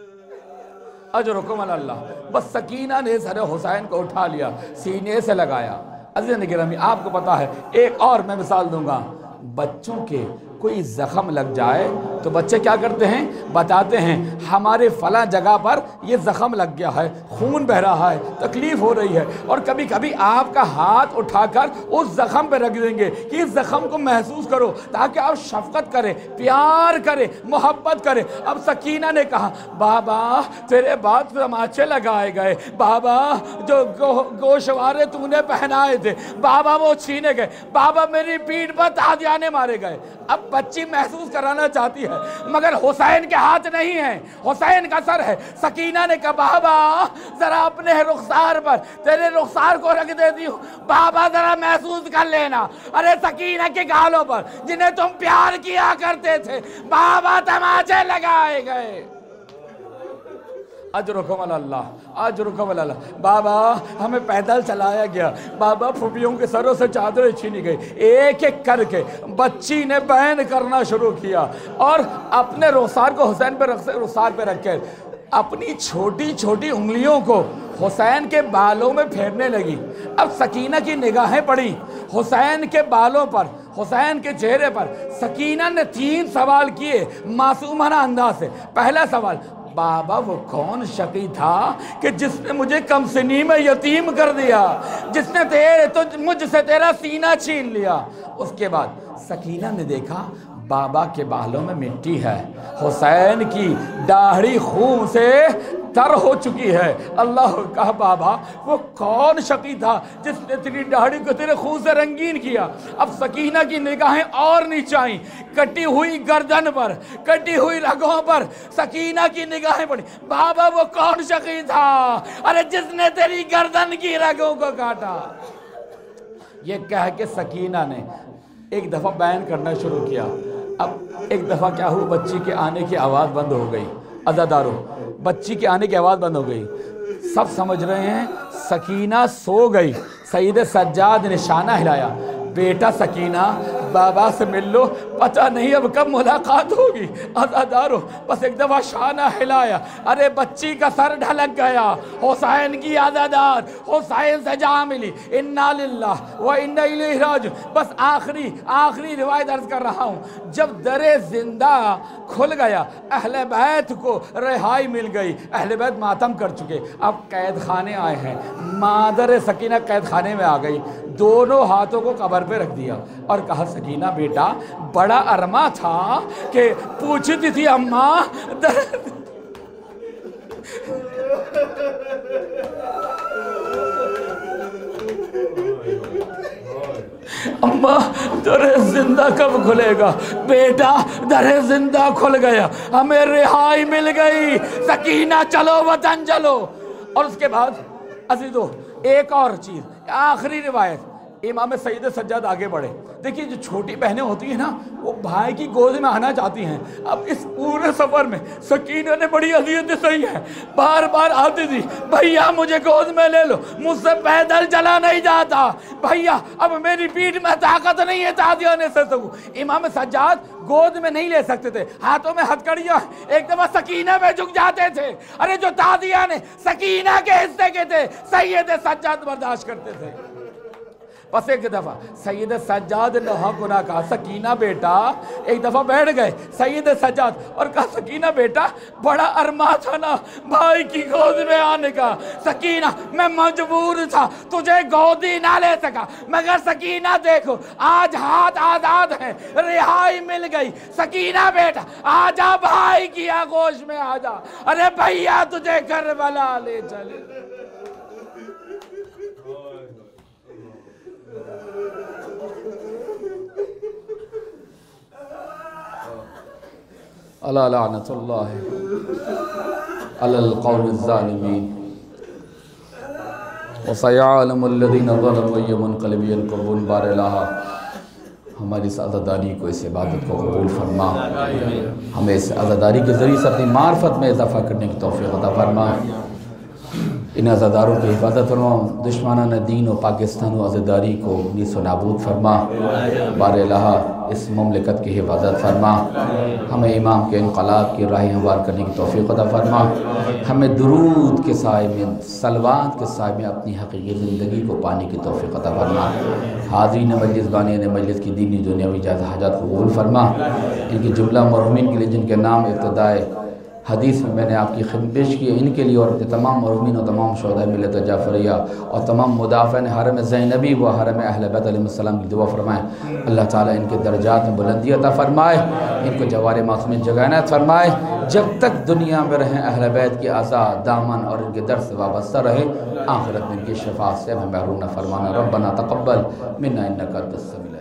S1: اجرکم اللہ۔ بس سکینہ نے سر حسین کو اٹھا لیا، سینے سے لگایا۔ عزیزان گرامی، آپ کو پتا ہے، ایک اور میں مثال دوں گا، بچوں کے کوئی زخم لگ جائے تو بچے کیا کرتے ہیں؟ بتاتے ہیں ہمارے فلاں جگہ پر یہ زخم لگ گیا ہے، خون بہ رہا ہے، تکلیف ہو رہی ہے، اور کبھی کبھی آپ کا ہاتھ اٹھا کر اس زخم پہ رکھ دیں گے کہ اس زخم کو محسوس کرو تاکہ آپ شفقت کریں، پیار کریں، محبت کریں۔ اب سکینہ نے کہا بابا تیرے بعد تماچے لگائے گئے، بابا جو گوشوارے تو نے پہنائے تھے بابا وہ چھینے گئے، بابا میری پیٹھ پر تازیانے مارے گئے۔ اب بچی محسوس کرانا چاہتی ہے مگر حسین کے ہاتھ نہیں ہیں، حسین کا سر ہے۔ سکینہ نے کہا بابا ذرا اپنے رخسار پر، تیرے رخسار کو رکھ دیتی ہوں، بابا ذرا محسوس کر لینا۔ ارے سکینہ کے گالوں پر جنہیں تم پیار کیا کرتے تھے بابا تماچے لگائے گئے۔
S3: اجرکم علی اللہ اجرکم علی اللہ۔ بابا ہمیں پیدل چلایا گیا، بابا پھوپھیوں کے سروں سے چادریں چھینی گئی، ایک ایک کر کے بچی نے بیان کرنا شروع کیا اور اپنے رخسار کو حسین پہ رخسار پہ رکھ کے اپنی چھوٹی چھوٹی انگلیوں کو حسین کے بالوں میں پھیرنے لگی۔ اب سکینہ کی نگاہیں پڑی حسین کے بالوں پر، حسین کے چہرے پر۔ سکینہ نے تین سوال کیے معصومانہ انداز سے۔ پہلا سوال، بابا وہ کون شقی تھا کہ جس نے مجھے کم سنی میں یتیم کر دیا، جس نے تیرے تو مجھ سے تیرا سینہ چھین لیا؟ اس کے بعد سکینہ نے دیکھا بابا کے بالوں میں مٹی ہے، حسین کی داڑھی خون سے تر ہو چکی ہے۔ اللہ کہا بابا وہ کون شقی تھا جس نے تیری داڑھی کو تیرے خون سے رنگین کیا؟ اب سکینہ کی نگاہیں اور نیچے آئیں، کٹی ہوئی گردن پر، کٹی ہوئی رگوں پر سکینہ کی نگاہیں پڑی۔ بابا وہ کون شقی تھا ارے جس نے تیری گردن کی رگوں کو کاٹا؟ یہ کہہ کے سکینہ نے ایک دفعہ بیان کرنا شروع کیا۔ اب ایک دفعہ کیا ہوا، بچی کے آنے کی آواز بند ہو گئی۔ عزادارو، بچی کے آنے کی آواز بند ہو گئی۔ سب سمجھ رہے ہیں سکینہ سو گئی۔ سید سجاد نے شانہ ہلایا، بیٹا سکینہ بابا سے مل لو، پتہ نہیں اب کب ملاقات ہوگی۔ عزادارو بس ایک دفعہ شانہ ہلایا، ارے بچی کا سر ڈھلک گیا۔ حسین کی عزادار حسین سے جا ملی، انا للہ و انا الیہ راجعون۔ بس آخری آخری روایت عرض کر رہا ہوں، جب در زندہ کھل گیا اہل بیت کو رہائی مل گئی، اہل بیت ماتم کر چکے، اب قید خانے آئے ہیں۔ مادر سکینہ قید خانے میں آ گئی، دونوں ہاتھوں کو قبر پہ رکھ دیا اور کہا سکینہ بیٹا بڑا ارما تھا کہ پوچھتی تھی اماں در اماں در زندہ کب کھلے گا؟ بیٹا در زندہ کھل گیا، ہمیں رہائی مل گئی، سکینہ چلو وطن چلو۔ اور اس کے بعد عزیزو ایک اور چیز، آخری روایت، امام سید سجاد آگے بڑھے۔ دیکھیے جو چھوٹی بہنیں ہوتی ہیں نا وہ بھائی کی گود میں آنا چاہتی ہیں۔ اب اس پورے سفر میں سکینہ نے بڑی اذیتیں سہی ہیں، بار بار آتی تھی بھیا مجھے گود میں لے لو، مجھ سے پیدل چلا نہیں جاتا، بھیا اب میری پیٹھ میں طاقت نہیں ہے تادیہ نے سے سکوں۔ امام سجاد گود میں نہیں لے سکتے تھے، ہاتھوں میں ہتھکڑیاں، ایک دفعہ سکینہ میں جھک جاتے تھے۔ ارے جو تادیہ نے سکینہ کے حصے کے تھے سید سجاد برداشت کرتے تھے۔ بس ایک دفعہ سید سجاد نے گناہ کہا سکینہ بیٹا، ایک دفعہ بیٹھ گئے سید سجاد اور کہا سکینہ بیٹا بڑا ارما تھا نا بھائی کی گود میں آنے کا، سکینہ میں مجبور تھا تجھے گودی نہ لے سکا، مگر سکینہ دیکھو آج ہاتھ آزاد ہیں، رہائی مل گئی، سکینہ بیٹا آجا بھائی کی آغوش میں آجا، ارے بھیا تجھے کربلا لے چلے۔
S1: الا لعنت اللہ علی القوم الظالمین وسيعلم الذین ظلموا أي منقلب ينقلبون۔ بار الہ ہماری اس عزاداری کو، اس عبادت کو قبول فرما، ہمیں اس عزاداری کے ذریعے سے اپنی معرفت میں اضافہ کرنے کی توفیق عطا فرما، ان عزاداروں کی حفاظت فرما، دشمنان دین و پاکستان و عزاداری کو نیست و نابود فرما، بار الہ اس مملکت کی حفاظت فرما، ہمیں امام کے انقلاب کی راہ ہموار کرنے کی توفیق عطا فرما، ہمیں درود کے سائے میں، صلوات کے سائے میں اپنی حقیقی زندگی کو پانے کی توفیق عطا فرما، حاضرین مجلس بانین مجلس کی دینی دنیاوی جائز حاجات کو قبول فرما، ان کی جملہ مرحومین کے لیے جن کے نام ابتدائے حدیث میں میں نے آپ کی خدمت پیش کی، ان کے لیے اور تمام مرحومین و تمام شہداء ملت جعفریہ اور تمام مدافعین حرم زینبی و حرم اہل بیت علیہ السلام کی دعا فرمائیں، اللہ تعالیٰ ان کے درجات میں بلندی عطا فرمائے، ان کو جوار معصومین جگانت فرمائے، جب تک دنیا میں رہیں اہل بیت کی آزاد دامن اور ان کے در سے وابستہ رہے، آخرت میں ان کی شفاعت سے ہمیں محروم نہ فرمانا۔ ربنا تقبل منا انک انت السمیع